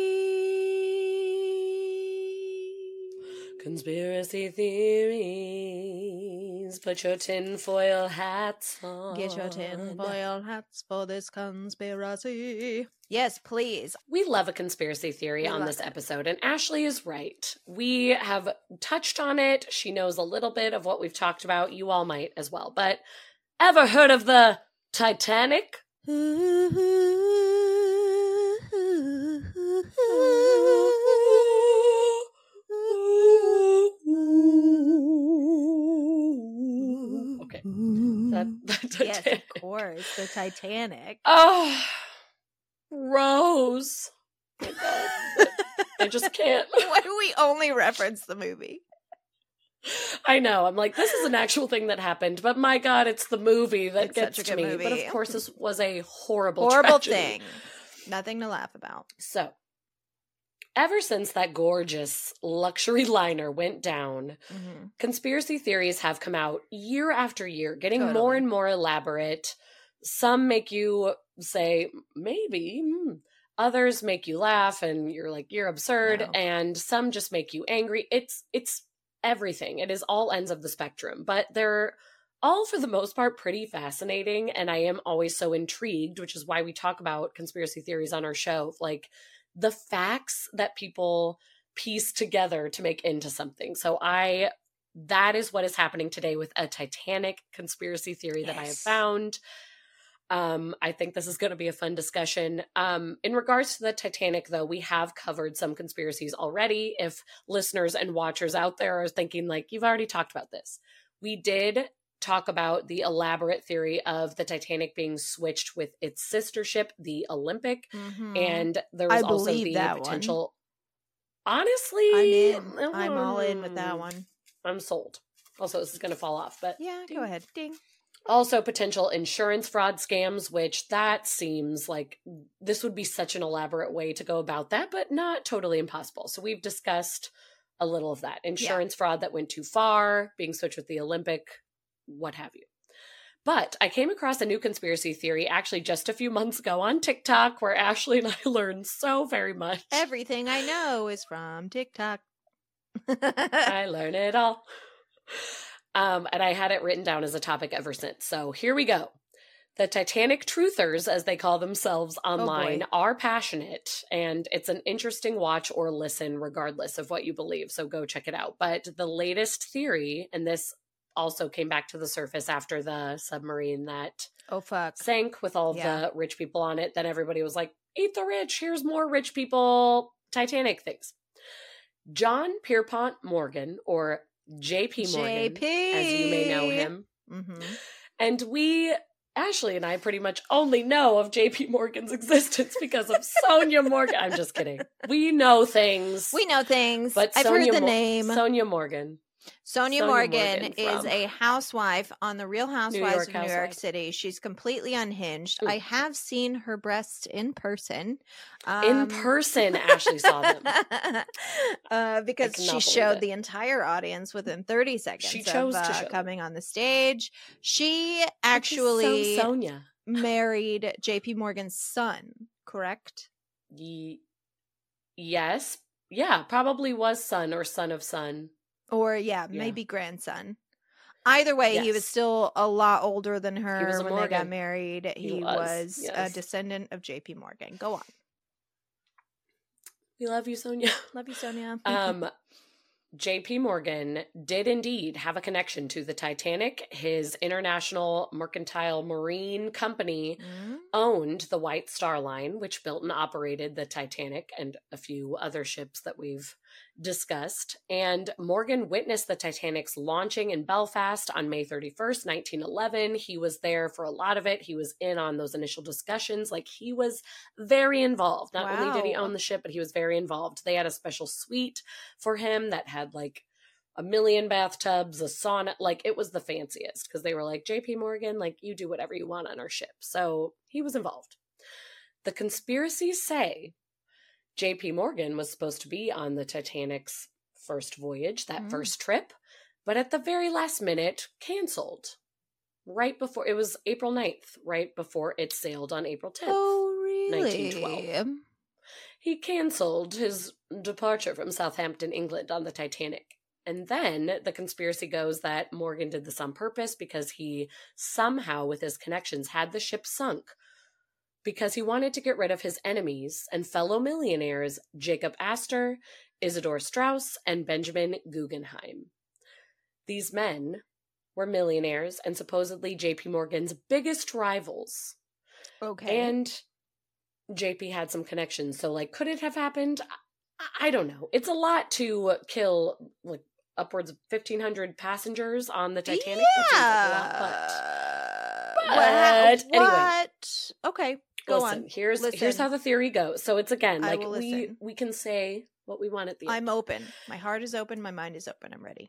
S4: Conspiracy theories. Put your tinfoil hats on.
S2: Get your tinfoil hats for this conspiracy. Yes, please.
S4: We love a conspiracy theory on this episode, and Ashley is right. We have touched on it. She knows a little bit of what we've talked about. You all might as well. But ever heard of the Titanic? Okay. The Titanic.
S2: Yes, of course. The Titanic.
S4: Oh, Rose. Oh my God. I just can't.
S2: Why do we only reference the movie?
S4: I know. I'm like, this is an actual thing that happened, but my God, it's the movie that gets to me.
S2: Movie.
S4: But of course, this was a horrible
S2: tragedy.
S4: thing.
S2: Nothing to laugh about.
S4: So, ever since that gorgeous luxury liner went down, conspiracy theories have come out year after year, getting more and more elaborate. Some make you say, maybe. Others make you laugh and you're like, you're absurd. No. And some just make you angry. It's everything. It is all ends of the spectrum. But they're all, for the most part, pretty fascinating. And I am always so intrigued, which is why we talk about conspiracy theories on our show. Like, the facts that people piece together to make into something. So that is what is happening today with a Titanic conspiracy theory that I have found. I think this is going to be a fun discussion. In regards to the Titanic, though, we have covered some conspiracies already. If listeners and watchers out there are thinking like, you've already talked about this. We did talk about the elaborate theory of the Titanic being switched with its sister ship, the Olympic. And there was also the potential. One. Honestly,
S2: I'm in. I'm all in with that one.
S4: I'm sold. Also, this is going to fall off, but
S2: yeah, go ahead. Ding.
S4: Also, potential insurance fraud scams, which that seems like this would be such an elaborate way to go about that, but not totally impossible. So we've discussed a little of that. Insurance fraud that went too far, being switched with the Olympic, what have you. But I came across a new conspiracy theory actually just a few months ago on TikTok where Ashley and I learned so very much.
S2: Everything I know is from TikTok.
S4: I learn it all. And I had it written down as a topic ever since. So here we go. The Titanic truthers, as they call themselves online, are passionate. And it's an interesting watch or listen regardless of what you believe. So go check it out. But the latest theory, and this also came back to the surface after the submarine that sank with all the rich people on it. Then everybody was like, eat the rich. Here's more rich people Titanic things. John Pierpont Morgan, or JP Morgan, as you may know him. And Ashley and I pretty much only know of JP Morgan's existence because of Sonia Morgan. I'm just kidding. We know things.
S2: But I've heard the name.
S4: Sonia Morgan.
S2: Sonia Morgan is a housewife on the Real Housewives of New York City. She's completely unhinged. I have seen her breasts in person.
S4: Ashley saw them.
S2: Because she showed the entire audience within 30 seconds
S4: she chose to show
S2: coming on the stage. She actually
S4: Sonia
S2: married JP Morgan's son, correct?
S4: Yes. Yeah, probably was son or son of son.
S2: Or, maybe grandson. Either way, he was still a lot older than her when they got married. He was a descendant of J.P. Morgan. Go on.
S4: We love you, Sonia.
S2: Love you, Sonia.
S4: J.P. Morgan did indeed have a connection to the Titanic. His International Mercantile Marine Company owned the White Star Line, which built and operated the Titanic and a few other ships that we've discussed. And Morgan witnessed the Titanic's launching in Belfast on May 31st, 1911. He was there for a lot of it. He was in on those initial discussions. Like, he was very involved. Not only did he own the ship, but he was very involved. They had a special suite for him that had like a million bathtubs, a sauna. Like, it was the fanciest because they were like, JP Morgan, like, you do whatever you want on our ship. So he was involved. The conspiracies say JP Morgan was supposed to be on the Titanic's first voyage, that first trip, but at the very last minute canceled. Right before, it was April 9th, right before it sailed on April 10th.
S2: Oh, really?
S4: 1912. He canceled his departure from Southampton, England on the Titanic. And then the conspiracy goes that Morgan did this on purpose because he somehow, with his connections, had the ship sunk because he wanted to get rid of his enemies and fellow millionaires, Jacob Astor, Isidor Straus, and Benjamin Guggenheim. These men were millionaires and supposedly JP Morgan's biggest rivals.
S2: Okay.
S4: And JP had some connections. So, like, could it have happened? I don't know. It's a lot to kill, like, upwards of 1,500 passengers on the Titanic.
S2: Yeah.
S4: But anyway.
S2: Okay, go
S4: Listen,
S2: on.
S4: Here's how the theory goes. So it's, again,
S2: I
S4: like,
S2: will listen.
S4: we can say what we want at the end.
S2: I'm open. My heart is open. My mind is open. I'm ready.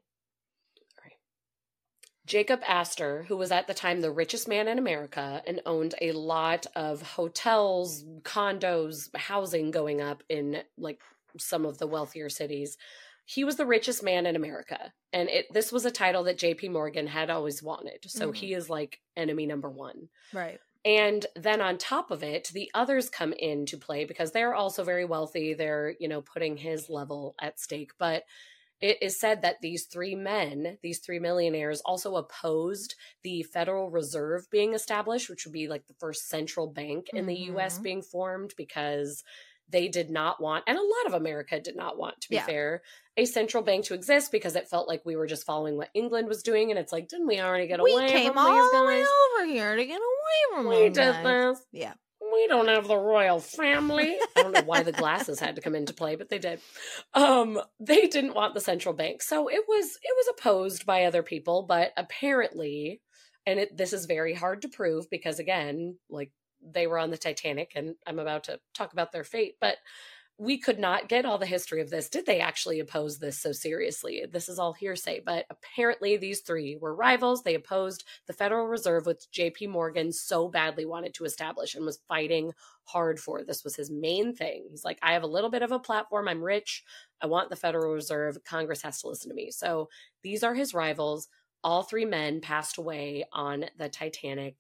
S4: Jacob Astor, who was at the time the richest man in America and owned a lot of hotels, condos, housing going up in, like, some of the wealthier cities. He was the richest man in America. And this was a title that JP Morgan had always wanted. So he is, like, enemy number one.
S2: Right.
S4: And then on top of it, the others come into play because they're also very wealthy. They're, putting his level at stake. But it is said that these three millionaires, also opposed the Federal Reserve being established, which would be like the first central bank in the U.S. being formed, because they did not want, and a lot of America did not want, to be fair, a central bank to exist because it felt like we were just following what England was doing. And it's like, didn't we already get away from these guys?
S2: We came all the way over here to get away from
S4: We did this.
S2: Yeah.
S4: We don't have the royal family. I don't know why the glasses had to come into play, but they did. They didn't want the central bank. So it was opposed by other people, but apparently, and this is very hard to prove because, again, like, they were on the Titanic and I'm about to talk about their fate, but we could not get all the history of this. Did they actually oppose this so seriously? This is all hearsay, but apparently these three were rivals. They opposed the Federal Reserve, which JP Morgan so badly wanted to establish and was fighting hard for. This was his main thing. He's like, I have a little bit of a platform. I'm rich. I want the Federal Reserve. Congress has to listen to me. So these are his rivals. All three men passed away on the Titanic.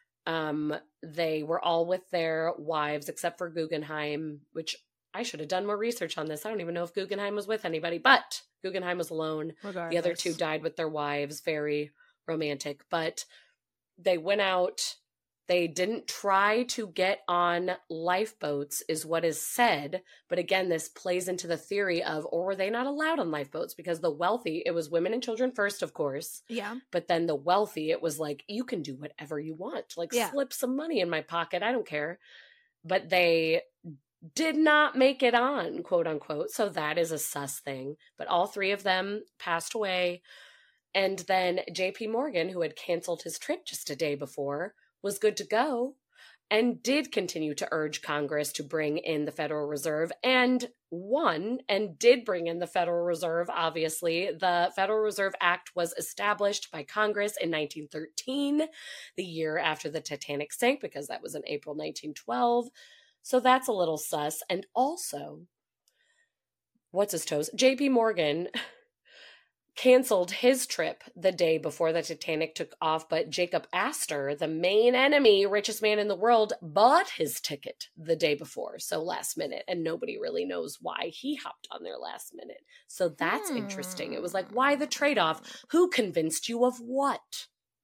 S4: They were all with their wives, except for Guggenheim, which I should have done more research on this. I don't even know if Guggenheim was with anybody, but Guggenheim was alone.
S2: Regardless.
S4: The other two died with their wives. Very romantic. But they went out. They didn't try to get on lifeboats, is what is said. But again, this plays into the theory of, or were they not allowed on lifeboats? Because the wealthy, it was women and children first, of course.
S2: Yeah.
S4: But then the wealthy, it was like, you can do whatever you want. Like, slip some money in my pocket. I don't care. But they did not make it on, quote unquote. So that is a sus thing. But all three of them passed away. And then JP Morgan, who had canceled his trip just a day before, was good to go and did continue to urge Congress to bring in the Federal Reserve and won and did bring in the Federal Reserve. Obviously, the Federal Reserve Act was established by Congress in 1913, the year after the Titanic sank, because that was in April 1912. So that's a little sus. And also, what's his toes? JP Morgan canceled his trip the day before the Titanic took off, but Jacob Astor, the main enemy, richest man in the world, bought his ticket the day before, so last minute, and nobody really knows why he hopped on there last minute. So that's interesting. It was like, why the trade-off? Who convinced you of what?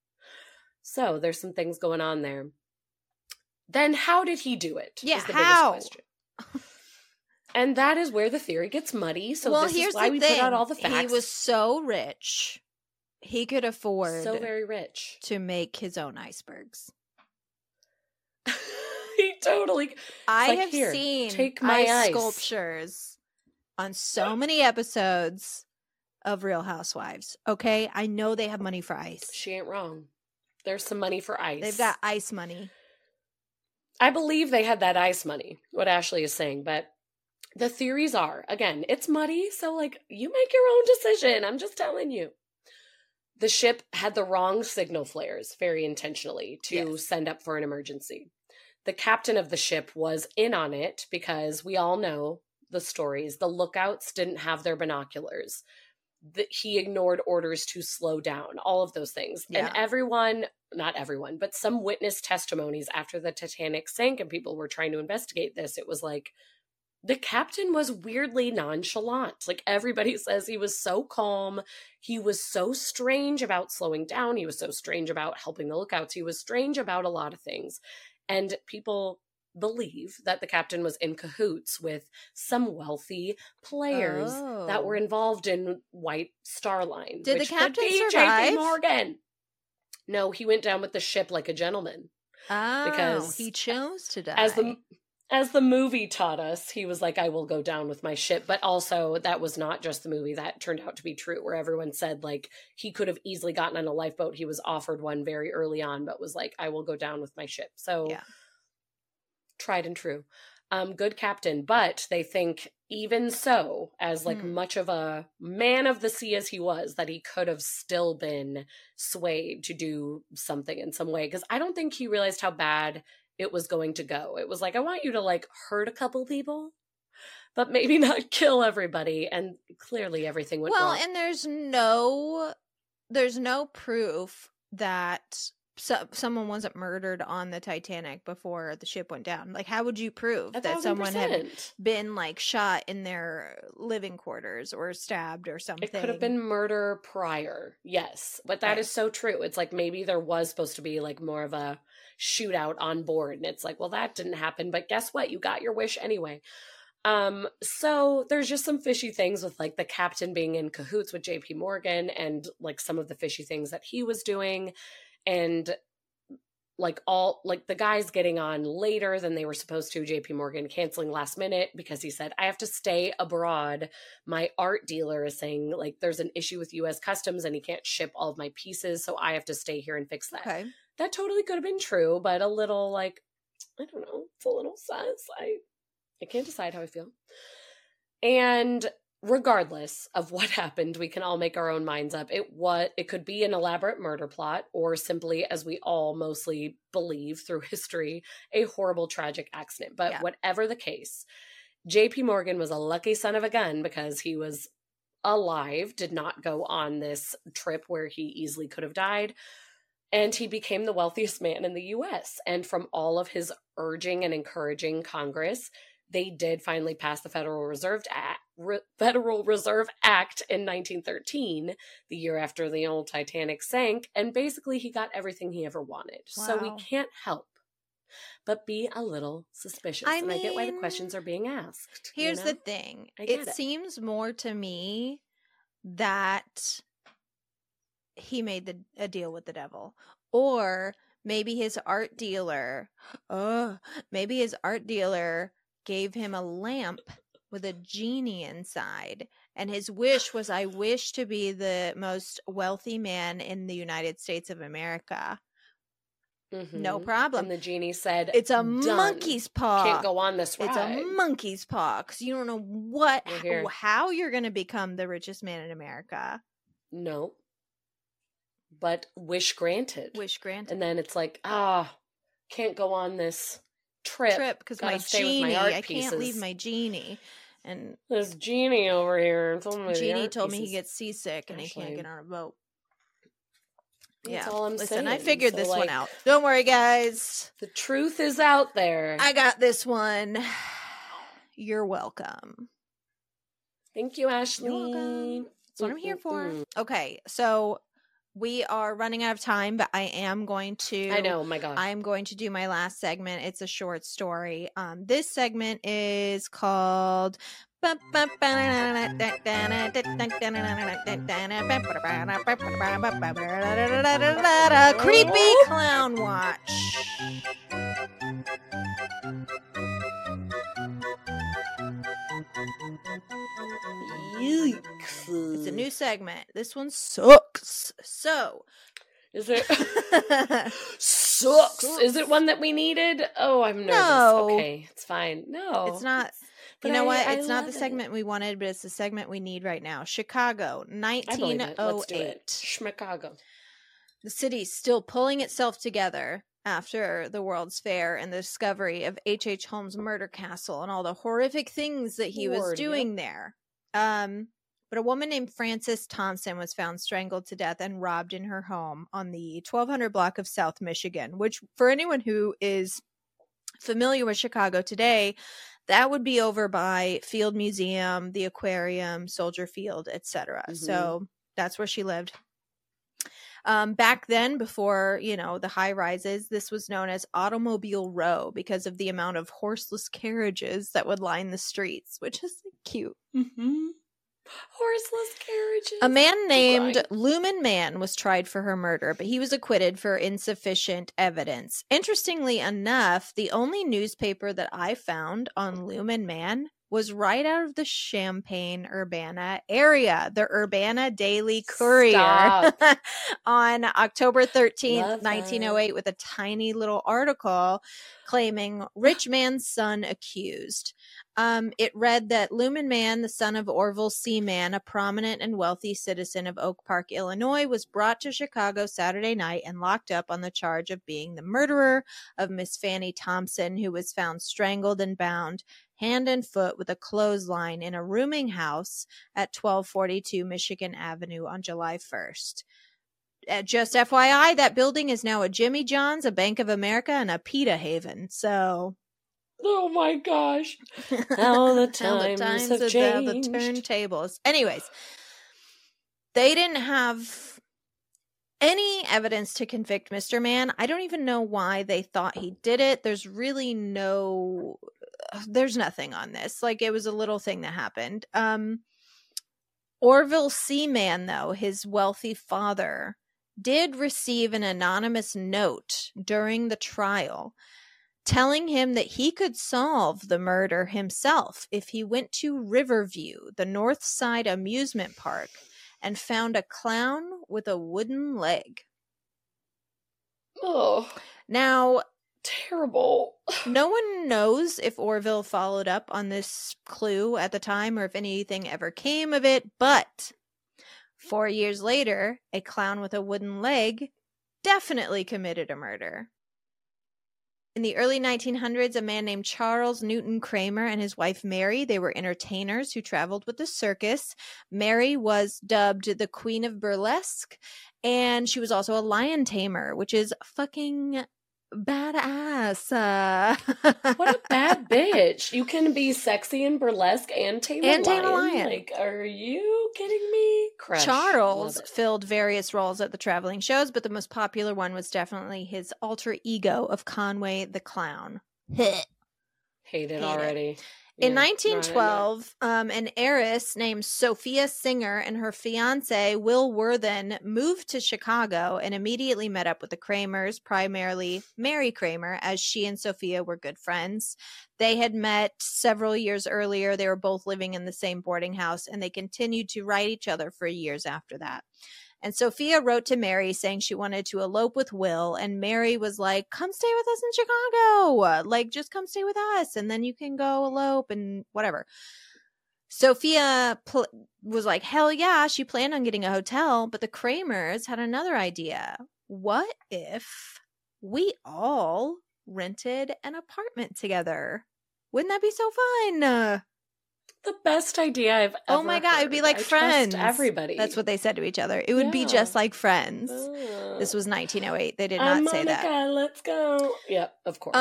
S4: So there's some things going on there. Then how did he do it?
S2: Yeah,
S4: is the
S2: how?
S4: biggest question. And that is where the theory gets muddy. So this
S2: here's
S4: is why
S2: the
S4: we
S2: thing.
S4: put out all the facts.
S2: He was so rich, he could afford
S4: so very rich
S2: to make his own icebergs.
S4: He totally.
S2: I
S4: like,
S2: have
S4: here,
S2: seen
S4: take my ice
S2: sculptures on so many episodes of Real Housewives. Okay, I know they have money for ice.
S4: She ain't wrong. There's some money for ice.
S2: They've got ice money.
S4: I believe they had that ice money, what Ashley is saying, but The theories are, again, it's muddy, so, like, you make your own decision. I'm just telling you. The ship had the wrong signal flares, very intentionally, to send up for an emergency. The captain of the ship was in on it because we all know the stories. The lookouts didn't have their binoculars. He ignored orders to slow down, all of those things.
S2: Yeah.
S4: And everyone, not everyone, but some witness testimonies after the Titanic sank and people were trying to investigate this, it was like, the captain was weirdly nonchalant. Like, everybody says he was so calm. He was so strange about slowing down. He was so strange about helping the lookouts. He was strange about a lot of things. And people believe that the captain was in cahoots with some wealthy players that were involved in White Star Line.
S2: Did the captain
S4: survive? JP Morgan. No, he went down with the ship like a gentleman.
S2: Oh,
S4: because
S2: he chose to die.
S4: As the movie taught us, he was like, I will go down with my ship. But also, that was not just the movie. That turned out to be true, where everyone said, like, he could have easily gotten on a lifeboat. He was offered one very early on, but was like, I will go down with my ship. So, tried and true. Good captain. But they think, even so, as, like, much of a man of the sea as he was, that he could have still been swayed to do something in some way. Because I don't think he realized how bad it was going to go. It was like, I want you to, like, hurt a couple people, but maybe not kill everybody. And clearly everything went wrong.
S2: Well, and there's no proof that someone wasn't murdered on the Titanic before the ship went down. Like, how would you prove that someone had been, like, shot in their living quarters or stabbed or something?
S4: It could have been murder prior, yes. But that is so true. It's like, maybe there was supposed to be, like, more of a shootout on board, and it's like, well, that didn't happen, but guess what? You got your wish anyway. So there's just some fishy things with, like, the captain being in cahoots with JP Morgan and, like, some of the fishy things that he was doing. And, like, the guys getting on later than they were supposed to, JP Morgan canceling last minute because he said, I have to stay abroad. My art dealer is saying, like, there's an issue with U.S. Customs and he can't ship all of my pieces, so I have to stay here and fix that.
S2: Okay.
S4: That totally could have been true, but a little, like, I don't know, it's a little sus. I can't decide how I feel. And regardless of what happened, we can all make our own minds up. It could be an elaborate murder plot, or simply, as we all mostly believe through history, a horrible, tragic accident. But whatever the case, JP Morgan was a lucky son of a gun because he was alive, did not go on this trip where he easily could have died. And he became the wealthiest man in the U.S. And from all of his urging and encouraging Congress, they did finally pass the Federal Reserve Act in 1913, the year after the old Titanic sank. And basically, he got everything he ever wanted. Wow. So we can't help but be a little suspicious. I get why the questions are being asked.
S2: Here's the thing. It seems more to me that he made a deal with the devil, or maybe his art dealer gave him a lamp with a genie inside, and his wish was, I wish to be the most wealthy man in the United States of America. Mm-hmm. No problem.
S4: And the genie said,
S2: it's a monkey's paw.
S4: Can't go on this ride.
S2: It's a monkey's paw, because you don't know how you're going to become the richest man in America.
S4: No. But wish granted.
S2: Wish granted.
S4: And then it's like, can't go on this trip
S2: because my genie, I can't leave my genie. And
S4: this genie over here told
S2: me he gets seasick and he can't get on a boat.
S4: That's all I'm saying.
S2: I figured this one out. Don't worry, guys.
S4: The truth is out there.
S2: I got this one. You're welcome.
S4: Thank you, Ashley.
S2: You're welcome. That's what I'm here for. Okay, so we are running out of time, but I am going to...
S4: I know, my God.
S2: I'm going to do my last segment. It's a short story. This segment is called... Creepy Clown Watch.
S4: Yikes.
S2: It's a new segment. This one sucks. So...
S4: Is it sucks? Is it one that we needed? Oh, I'm nervous.
S2: No.
S4: Okay, it's fine. No,
S2: it's not. You know what? It's not the segment we wanted, but it's the segment we need right now. Chicago, 1908.
S4: Let's do it. Chicago.
S2: The city's still pulling itself together after the World's Fair and the discovery of H.H. Holmes' murder castle and all the horrific things that he was doing there. But a woman named Frances Thompson was found strangled to death and robbed in her home on the 1200 block of South Michigan, which for anyone who is familiar with Chicago today, that would be over by Field Museum, the Aquarium, Soldier Field, etc. Mm-hmm. So that's where she lived. Back then, before, the high rises, this was known as Automobile Row because of the amount of horseless carriages that would line the streets, which is cute.
S4: Mm-hmm. Horseless carriages.
S2: A man named Lumen Man was tried for her murder, but he was acquitted for insufficient evidence. Interestingly enough, the only newspaper that I found on Lumen Man was right out of the Champaign-Urbana area, the Urbana Daily Courier, on October 13th, 1908, with a tiny little article claiming rich man's son accused. It read that Lumen Man, the son of Orville C. Man, a prominent and wealthy citizen of Oak Park, Illinois, was brought to Chicago Saturday night and locked up on the charge of being the murderer of Miss Fanny Thompson, who was found strangled and bound hand and foot with a clothesline in a rooming house at 1242 Michigan Avenue on July 1st. Just FYI, that building is now a Jimmy John's, a Bank of America, and a Pita Haven. So...
S4: Oh my gosh. How the times have changed.
S2: The turntables. Anyways, they didn't have any evidence to convict Mr. Man. I don't even know why they thought he did it. There's nothing on this. Like, it was a little thing that happened. Orville C. Man, though, his wealthy father, did receive an anonymous note during the trial telling him that he could solve the murder himself if he went to Riverview, the North Side amusement park, and found a clown with a wooden leg.
S4: Oh.
S2: Now,
S4: terrible.
S2: No one knows if Orville followed up on this clue at the time or if anything ever came of it, but 4 years later, a clown with a wooden leg definitely committed a murder. In the early 1900s, a man named Charles Newton Kramer and his wife Mary, they were entertainers who traveled with the circus. Mary was dubbed the Queen of Burlesque, and she was also a lion tamer, which is fucking badass.
S4: What a bad bitch. You can be sexy and burlesque and tame a lion. Like, are you kidding me? Crush.
S2: Charles filled various roles at the traveling shows, but the most popular one was definitely his alter ego of Conway the Clown.
S4: Hate it already.
S2: In 1912, an heiress named Sophia Singer and her fiancé, Will Worthen, moved to Chicago and immediately met up with the Kramers, primarily Mary Kramer, as she and Sophia were good friends. They had met several years earlier. They were both living in the same boarding house, and they continued to write each other for years after that. And Sophia wrote to Mary saying she wanted to elope with Will. And Mary was like, come stay with us in Chicago. Like, just come stay with us. And then you can go elope and whatever. Sophia was like, hell yeah. She planned on getting a hotel. But the Kramers had another idea. What if we all rented an apartment together? Wouldn't that be so fun?
S4: The best idea I've ever
S2: Oh my God,
S4: heard.
S2: It would be like Friends.
S4: Everybody.
S2: That's what they said to each other. It would be just like Friends. This was 1908. They did not say that.
S4: Let's go. Yep, of course.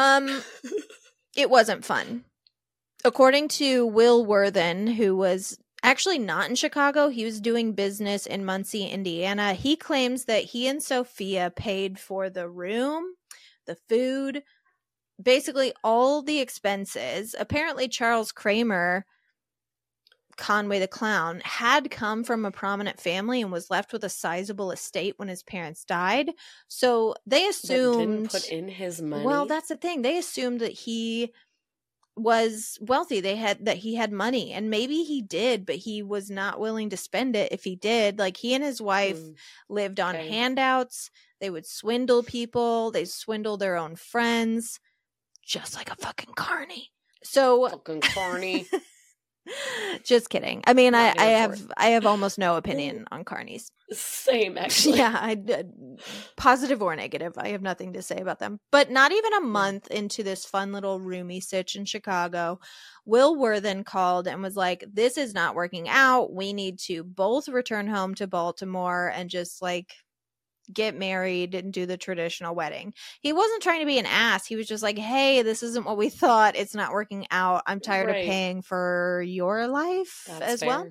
S2: It wasn't fun. According to Will Worthen, who was actually not in Chicago, he was doing business in Muncie, Indiana. He claims that he and Sophia paid for the room, the food, basically all the expenses. Apparently, Charles Kramer, Conway the Clown, had come from a prominent family and was left with a sizable estate when his parents died. So they assumed...
S4: Didn't put in his money?
S2: Well, that's the thing. They assumed that he was wealthy. That he had money. And maybe he did, but he was not willing to spend it if he did. Like, he and his wife lived on handouts. They would swindle people. They swindled their own friends. Just like a fucking carny. So
S4: Fucking Carney.
S2: just kidding. I mean,
S4: Not
S2: I
S4: here for
S2: have almost no opinion on carnies.
S4: Same, actually.
S2: Yeah, positive or negative. I have nothing to say about them. But not even a month into this fun little roomie sitch in Chicago, Will Worthen called and was like, this is not working out. We need to both return home to Baltimore and just like get married and do the traditional wedding. He wasn't trying to be an ass. He was just like, hey, this isn't what we thought. It's not working out. I'm tired of paying for your life as well.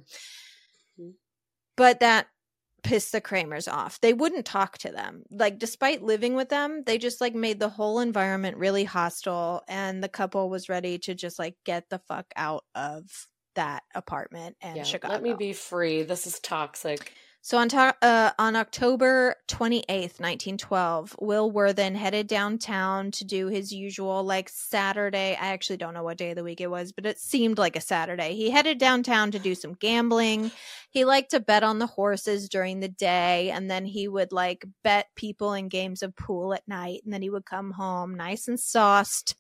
S2: But that pissed the Kramers off. They wouldn't talk to them. Like, despite living with them, they just like made the whole environment really hostile, and the couple was ready to just like get the fuck out of that apartment in Chicago.
S4: Let me be free. This is toxic.
S2: So on October 28th, 1912, Will Worthen headed downtown to do his usual like Saturday. I actually don't know what day of the week it was, but it seemed like a Saturday. He headed downtown to do some gambling. He liked to bet on the horses during the day, and then he would like bet people in games of pool at night, and then he would come home nice and sauced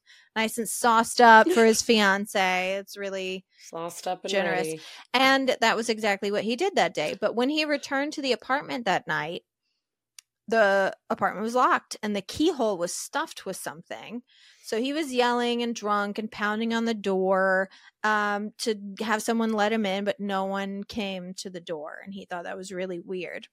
S2: up for his fiance. It's really
S4: sauced up and
S2: generous.
S4: ready.
S2: And that was exactly what he did that day. But when he returned to the apartment that night, the apartment was locked and the keyhole was stuffed with something. So he was yelling and drunk and pounding on the door to have someone let him in, but no one came to the door. And he thought that was really weird.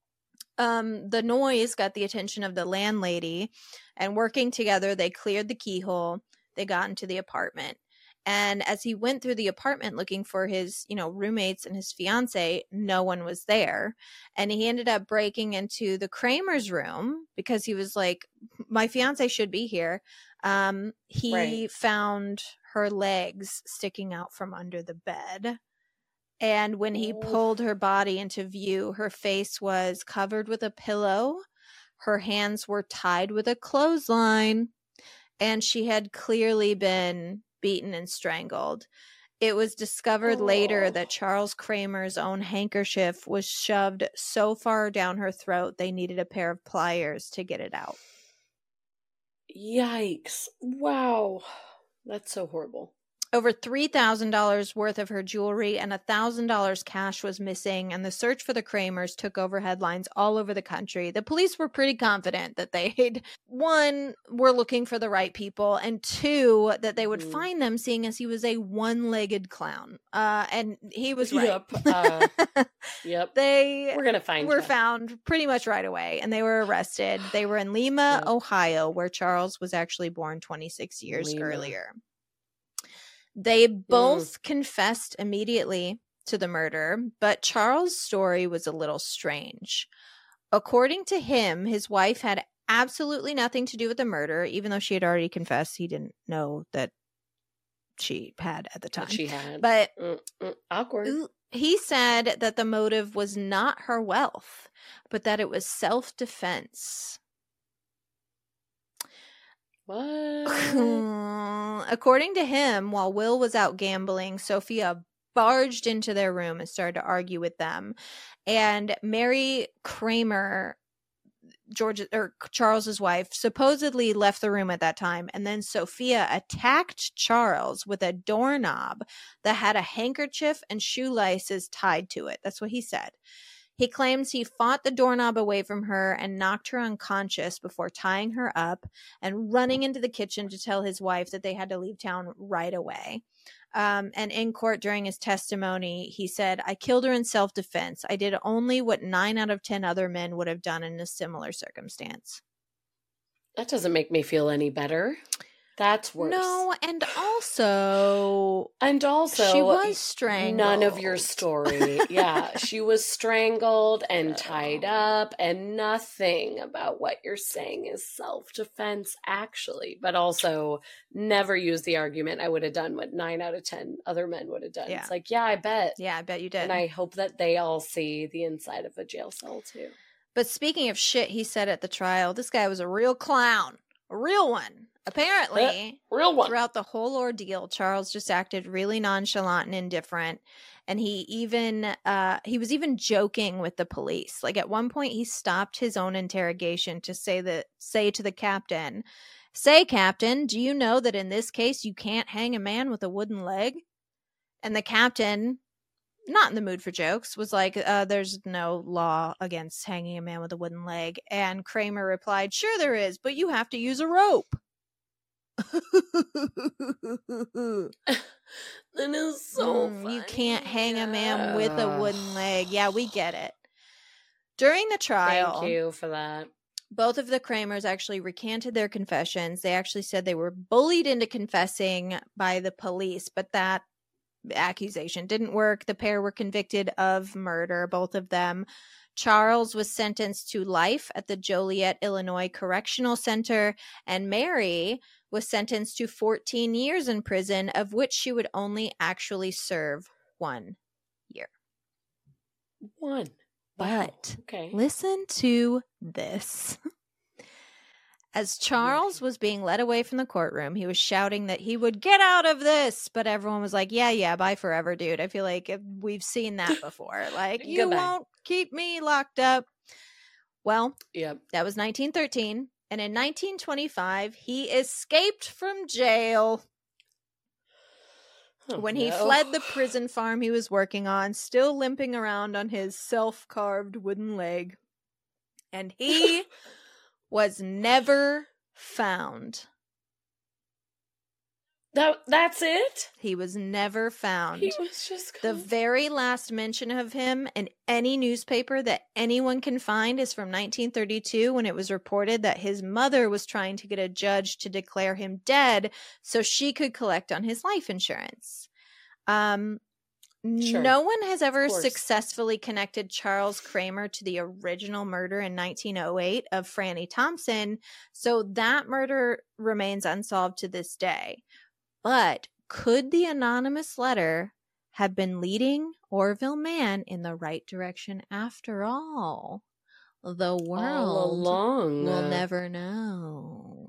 S2: The noise got the attention of the landlady, and working together, they cleared the keyhole. They got into the apartment. And as he went through the apartment looking for his, roommates and his fiance, no one was there. And he ended up breaking into the Kramers' room because he was like, my fiance should be here. He found her legs sticking out from under the bed. And when he pulled her body into view, her face was covered with a pillow. Her hands were tied with a clothesline, and she had clearly been beaten and strangled. It was discovered later that Charles Kramer's own handkerchief was shoved so far down her throat they needed a pair of pliers to get it out.
S4: Yikes. Wow. That's so horrible.
S2: Over $3,000 worth of her jewelry and $1,000 cash was missing, and the search for the Kramers took over headlines all over the country. The police were pretty confident that they'd, one, were looking for the right people, and two, that they would find them, seeing as he was a one-legged clown. And he was right.
S4: Yep.
S2: They
S4: were going to find
S2: were found pretty much right away, and they were arrested. They were in Lima, Ohio, where Charles was actually born 26 years earlier. They both confessed immediately to the murder, but Charles' story was a little strange. According to him, his wife had absolutely nothing to do with the murder, even though she had already confessed. He didn't know that she had at the time.
S4: She had.
S2: But
S4: awkward.
S2: He said that the motive was not her wealth, but that it was self-defense.
S4: What?
S2: According to him, while Will was out gambling, Sophia barged into their room and started to argue with them. And Mary Kramer, Charles's wife, supposedly left the room at that time. And then Sophia attacked Charles with a doorknob that had a handkerchief and shoelaces tied to it. That's what he said. He claims he fought the doorknob away from her and knocked her unconscious before tying her up and running into the kitchen to tell his wife that they had to leave town right away. And in court during his testimony, he said, I killed her in self-defense. I did only what 9 out of 10 other men would have done in a similar circumstance.
S4: That doesn't make me feel any better. That's worse.
S2: No, and also she was strangled.
S4: None of your story. Yeah, she was strangled and tied up, and nothing about what you're saying is self-defense, actually. But also, never use the argument, I would have done what 9 out of 10 other men would have done.
S2: Yeah.
S4: It's like, yeah, I bet.
S2: Yeah, I bet you did.
S4: And I hope that they all see the inside of a jail cell, too.
S2: But speaking of shit he said at the trial, this guy was a real clown. A real one. Apparently,
S4: real one.
S2: Throughout the whole ordeal, Charles just acted really nonchalant and indifferent. And he was even joking with the police. Like at one point, he stopped his own interrogation to say to the captain, Say, Captain, do you know that in this case you can't hang a man with a wooden leg? And the captain, not in the mood for jokes, was like, there's no law against hanging a man with a wooden leg. And Kramer replied, sure there is, but you have to use a rope.
S4: That is so funny.
S2: You can't hang a man with a wooden leg. Yeah, we get it. During the trial,
S4: Thank you for that.
S2: both of the Kramers actually recanted their confessions. They actually said they were bullied into confessing by the police, but that accusation didn't work. The pair were convicted of murder, both of them. Charles was sentenced to life at the Joliet, Illinois Correctional Center, and Mary was sentenced to 14 years in prison, of which she would only actually serve 1 year.
S4: One.
S2: But
S4: Okay.
S2: listen to this. As Charles was being led away from the courtroom, he was shouting that he would get out of this, but everyone was like, yeah, bye forever, dude. I feel like we've seen that before. Like, you
S4: Goodbye.
S2: won't keep me locked up. Well,
S4: Yep.
S2: that was 1913. And in 1925, he escaped from jail.
S4: Oh,
S2: When he
S4: no.
S2: fled the prison farm he was working on, still limping around on his self-carved wooden leg. And he was never found.
S4: That's it?
S2: He was never found.
S4: He was just
S2: The very last mention of him in any newspaper that anyone can find is from 1932, when it was reported that his mother was trying to get a judge to declare him dead so she could collect on his life insurance.
S4: Sure.
S2: No one has ever
S4: Of course.
S2: successfully connected Charles Kramer to the original murder in 1908 of Franny Thompson, so that murder remains unsolved to this day. But could the anonymous letter have been leading Orville Mann in the right direction after all? The
S4: all
S2: world
S4: along.
S2: will never know.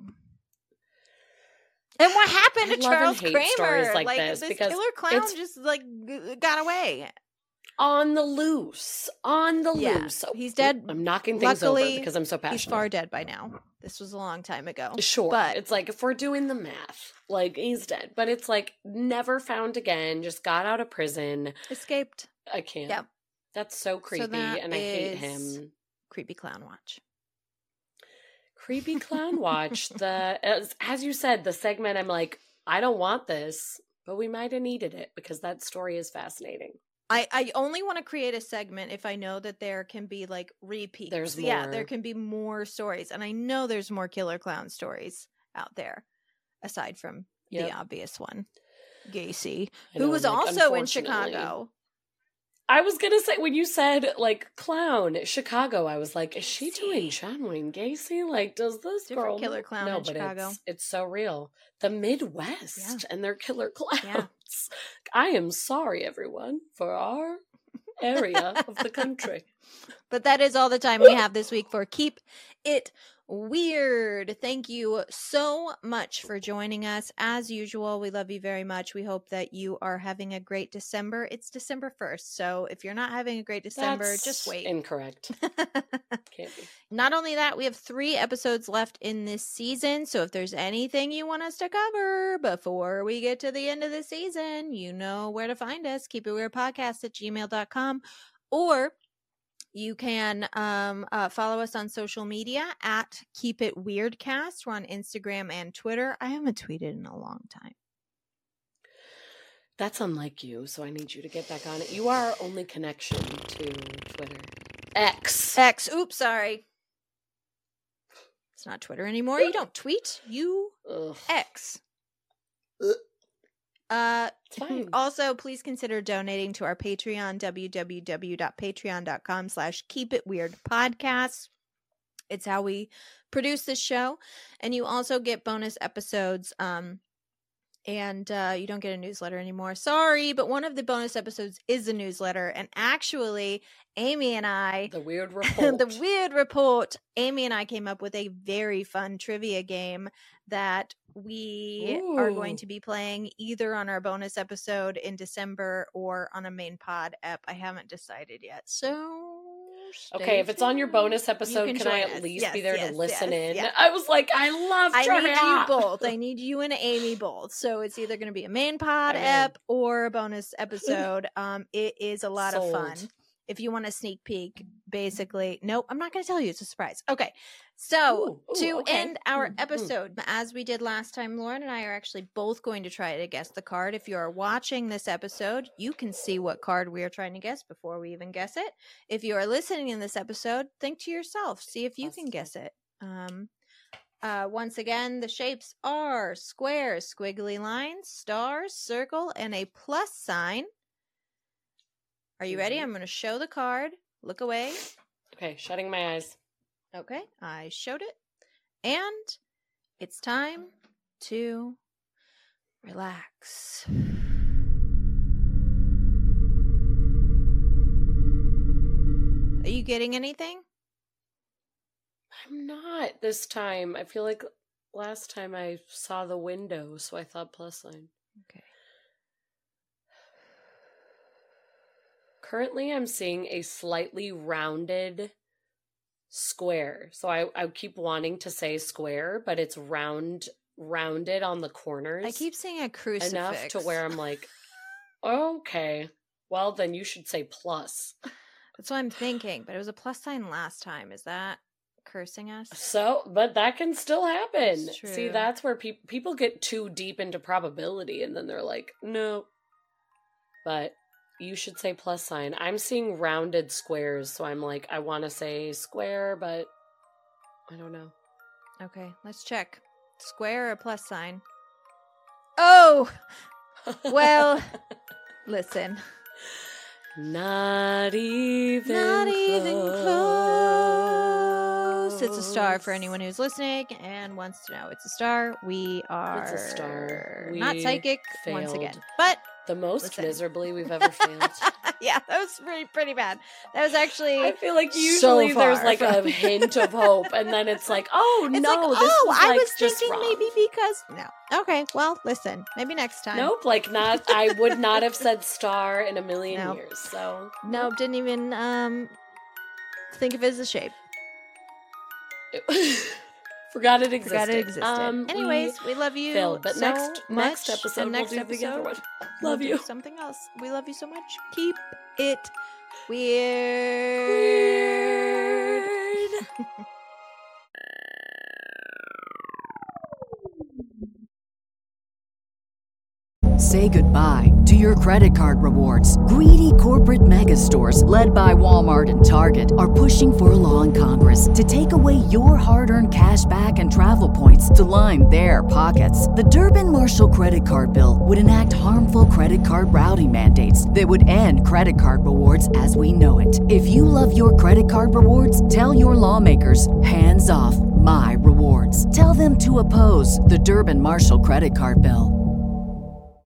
S2: And what happened to
S4: I love and
S2: Charles
S4: hate
S2: Kramer?
S4: stories like this
S2: this
S4: because
S2: killer clown
S4: it's-
S2: just got away.
S4: On the loose. On the
S2: Yeah,
S4: loose.
S2: he's dead.
S4: I'm knocking things
S2: Luckily,
S4: over because I'm so passionate.
S2: He's far dead by now. This was a long time ago.
S4: Sure.
S2: But
S4: It's like, if we're doing the math, like, he's dead. But it's like, never found again, just got out of prison.
S2: escaped.
S4: I can't.
S2: Yeah.
S4: That's so creepy,
S2: that
S4: and I hate
S2: is
S4: him.
S2: Creepy Clown Watch.
S4: Creepy Clown Watch. As you said, the segment, I'm like, I don't want this, but we might have needed it because that story is fascinating.
S2: I only want to create a segment if I know that there can be like repeats.
S4: There's
S2: Yeah,
S4: more.
S2: there can be more stories. And I know there's more killer clown stories out there aside from the
S4: Yep.
S2: obvious one. Gacy,
S4: I
S2: who
S4: know,
S2: was
S4: like,
S2: also in
S4: unfortunately.
S2: Chicago.
S4: I was going to say, when you said, like, clown, Chicago, I was like, is she doing John Wayne Gacy? Like, does this
S2: Different
S4: girl...
S2: killer clown
S4: no,
S2: in
S4: but
S2: Chicago.
S4: It's so real. The Midwest
S2: Yeah.
S4: and their killer clowns.
S2: Yeah.
S4: I am sorry, everyone, for our area of the country.
S2: But that is all the time we have this week for Keep It Weird. Thank you so much for joining us. As usual, we love you very much. We hope that you are having a great December. It's December 1st, so if you're not having a great December,
S4: That's
S2: just wait.
S4: Incorrect. Can't be.
S2: Not only that, we have 3 episodes left in this season, so if there's anything you want us to cover before we get to the end of the season, you know where to find us. keepitweirdpodcast@gmail.com, or you can follow us on social media at Keep It Weirdcast. We're on Instagram and Twitter. I haven't tweeted in a long time.
S4: That's unlike you, so I need you to get back on it. You are our only connection to Twitter. X.
S2: Oops, sorry. It's not Twitter anymore. You don't tweet. You
S4: Ugh.
S2: X.
S4: It's fine.
S2: Also, please consider donating to our Patreon, www.patreon.com/keepitweirdpodcast. It's how we produce this show. And you also get bonus episodes. And you don't get a newsletter anymore. Sorry, but one of the bonus episodes is a newsletter. And actually, Amy and I...
S4: The Weird Report.
S2: The Weird Report. Amy and I came up with a very fun trivia game that we are going
S4: Ooh.
S2: to be playing either on our bonus episode in December or on a main pod app. I haven't decided yet. So
S4: Okay, if it's on your bonus episode, can I at least be there to listen in? Yeah. I was like, I love trivia.
S2: I need you both. I need you and Amy both. So it's either going to be a main pod ep or a bonus episode. It is a lot of fun. If you want a sneak peek, basically. Nope, I'm not going to tell you. It's a surprise. Okay. So end our episode, as we did last time, Lauren and I are actually both going to try to guess the card. If you are watching this episode, you can see what card we are trying to guess before we even guess it. If you are listening in this episode, think to yourself, see if you can guess it. Once again, the shapes are squares, squiggly lines, stars, circle, and a plus sign. Are you ready? I'm going to show the card. Look away.
S4: Okay, shutting my eyes.
S2: Okay, I showed it. And it's time to relax. Are you getting anything?
S4: I'm not this time. I feel like last time I saw the window, so I thought plus sign.
S2: Okay.
S4: Currently, I'm seeing a slightly rounded square. So I keep wanting to say square, but it's rounded on the corners.
S2: I keep saying a crucifix.
S4: Enough to where I'm like, okay, well, then you should say plus.
S2: That's what I'm thinking, but it was a plus sign last time. Is that cursing us?
S4: So, but that can still happen.
S2: That's true.
S4: See, that's where people get too deep into probability, and then they're like, no. But you should say plus sign. I'm seeing rounded squares, so I'm like, I want to say square, but I don't know.
S2: Okay, let's check. Square or plus sign? Oh! Well, listen.
S4: Not even
S2: close. It's a star for anyone who's listening and wants to know. It's a star. We are
S4: It's a star.
S2: Not psychic
S4: failed.
S2: once again. But
S4: the most miserably we've ever failed.
S2: Yeah, that was pretty bad. That was actually
S4: I feel like usually there's like a hint of hope, and then it's like, oh
S2: it's
S4: no,
S2: like,
S4: this was like
S2: I was
S4: just
S2: thinking
S4: wrong.
S2: maybe because no. Okay, well, listen, maybe next time.
S4: Nope, like not. I would not have said star in a million
S2: Nope.
S4: years. So
S2: Nope, didn't even think of it as a shape.
S4: Forgot it existed.
S2: Forgot it existed. Anyways, we love you
S4: failed, but
S2: so
S4: next
S2: much.
S4: episode
S2: And next
S4: we'll do the other one.
S2: we'll
S4: Love
S2: do
S4: you.
S2: something else. We love you so much. Keep it weird.
S5: Say goodbye to your credit card rewards. Greedy corporate mega stores, led by Walmart and Target, are pushing for a law in Congress to take away your hard-earned cash back and travel points to line their pockets. The Durbin-Marshall credit card bill would enact harmful credit card routing mandates that would end credit card rewards as we know it. If you love your credit card rewards, tell your lawmakers, hands off my rewards. Tell them to oppose the Durbin-Marshall credit card bill.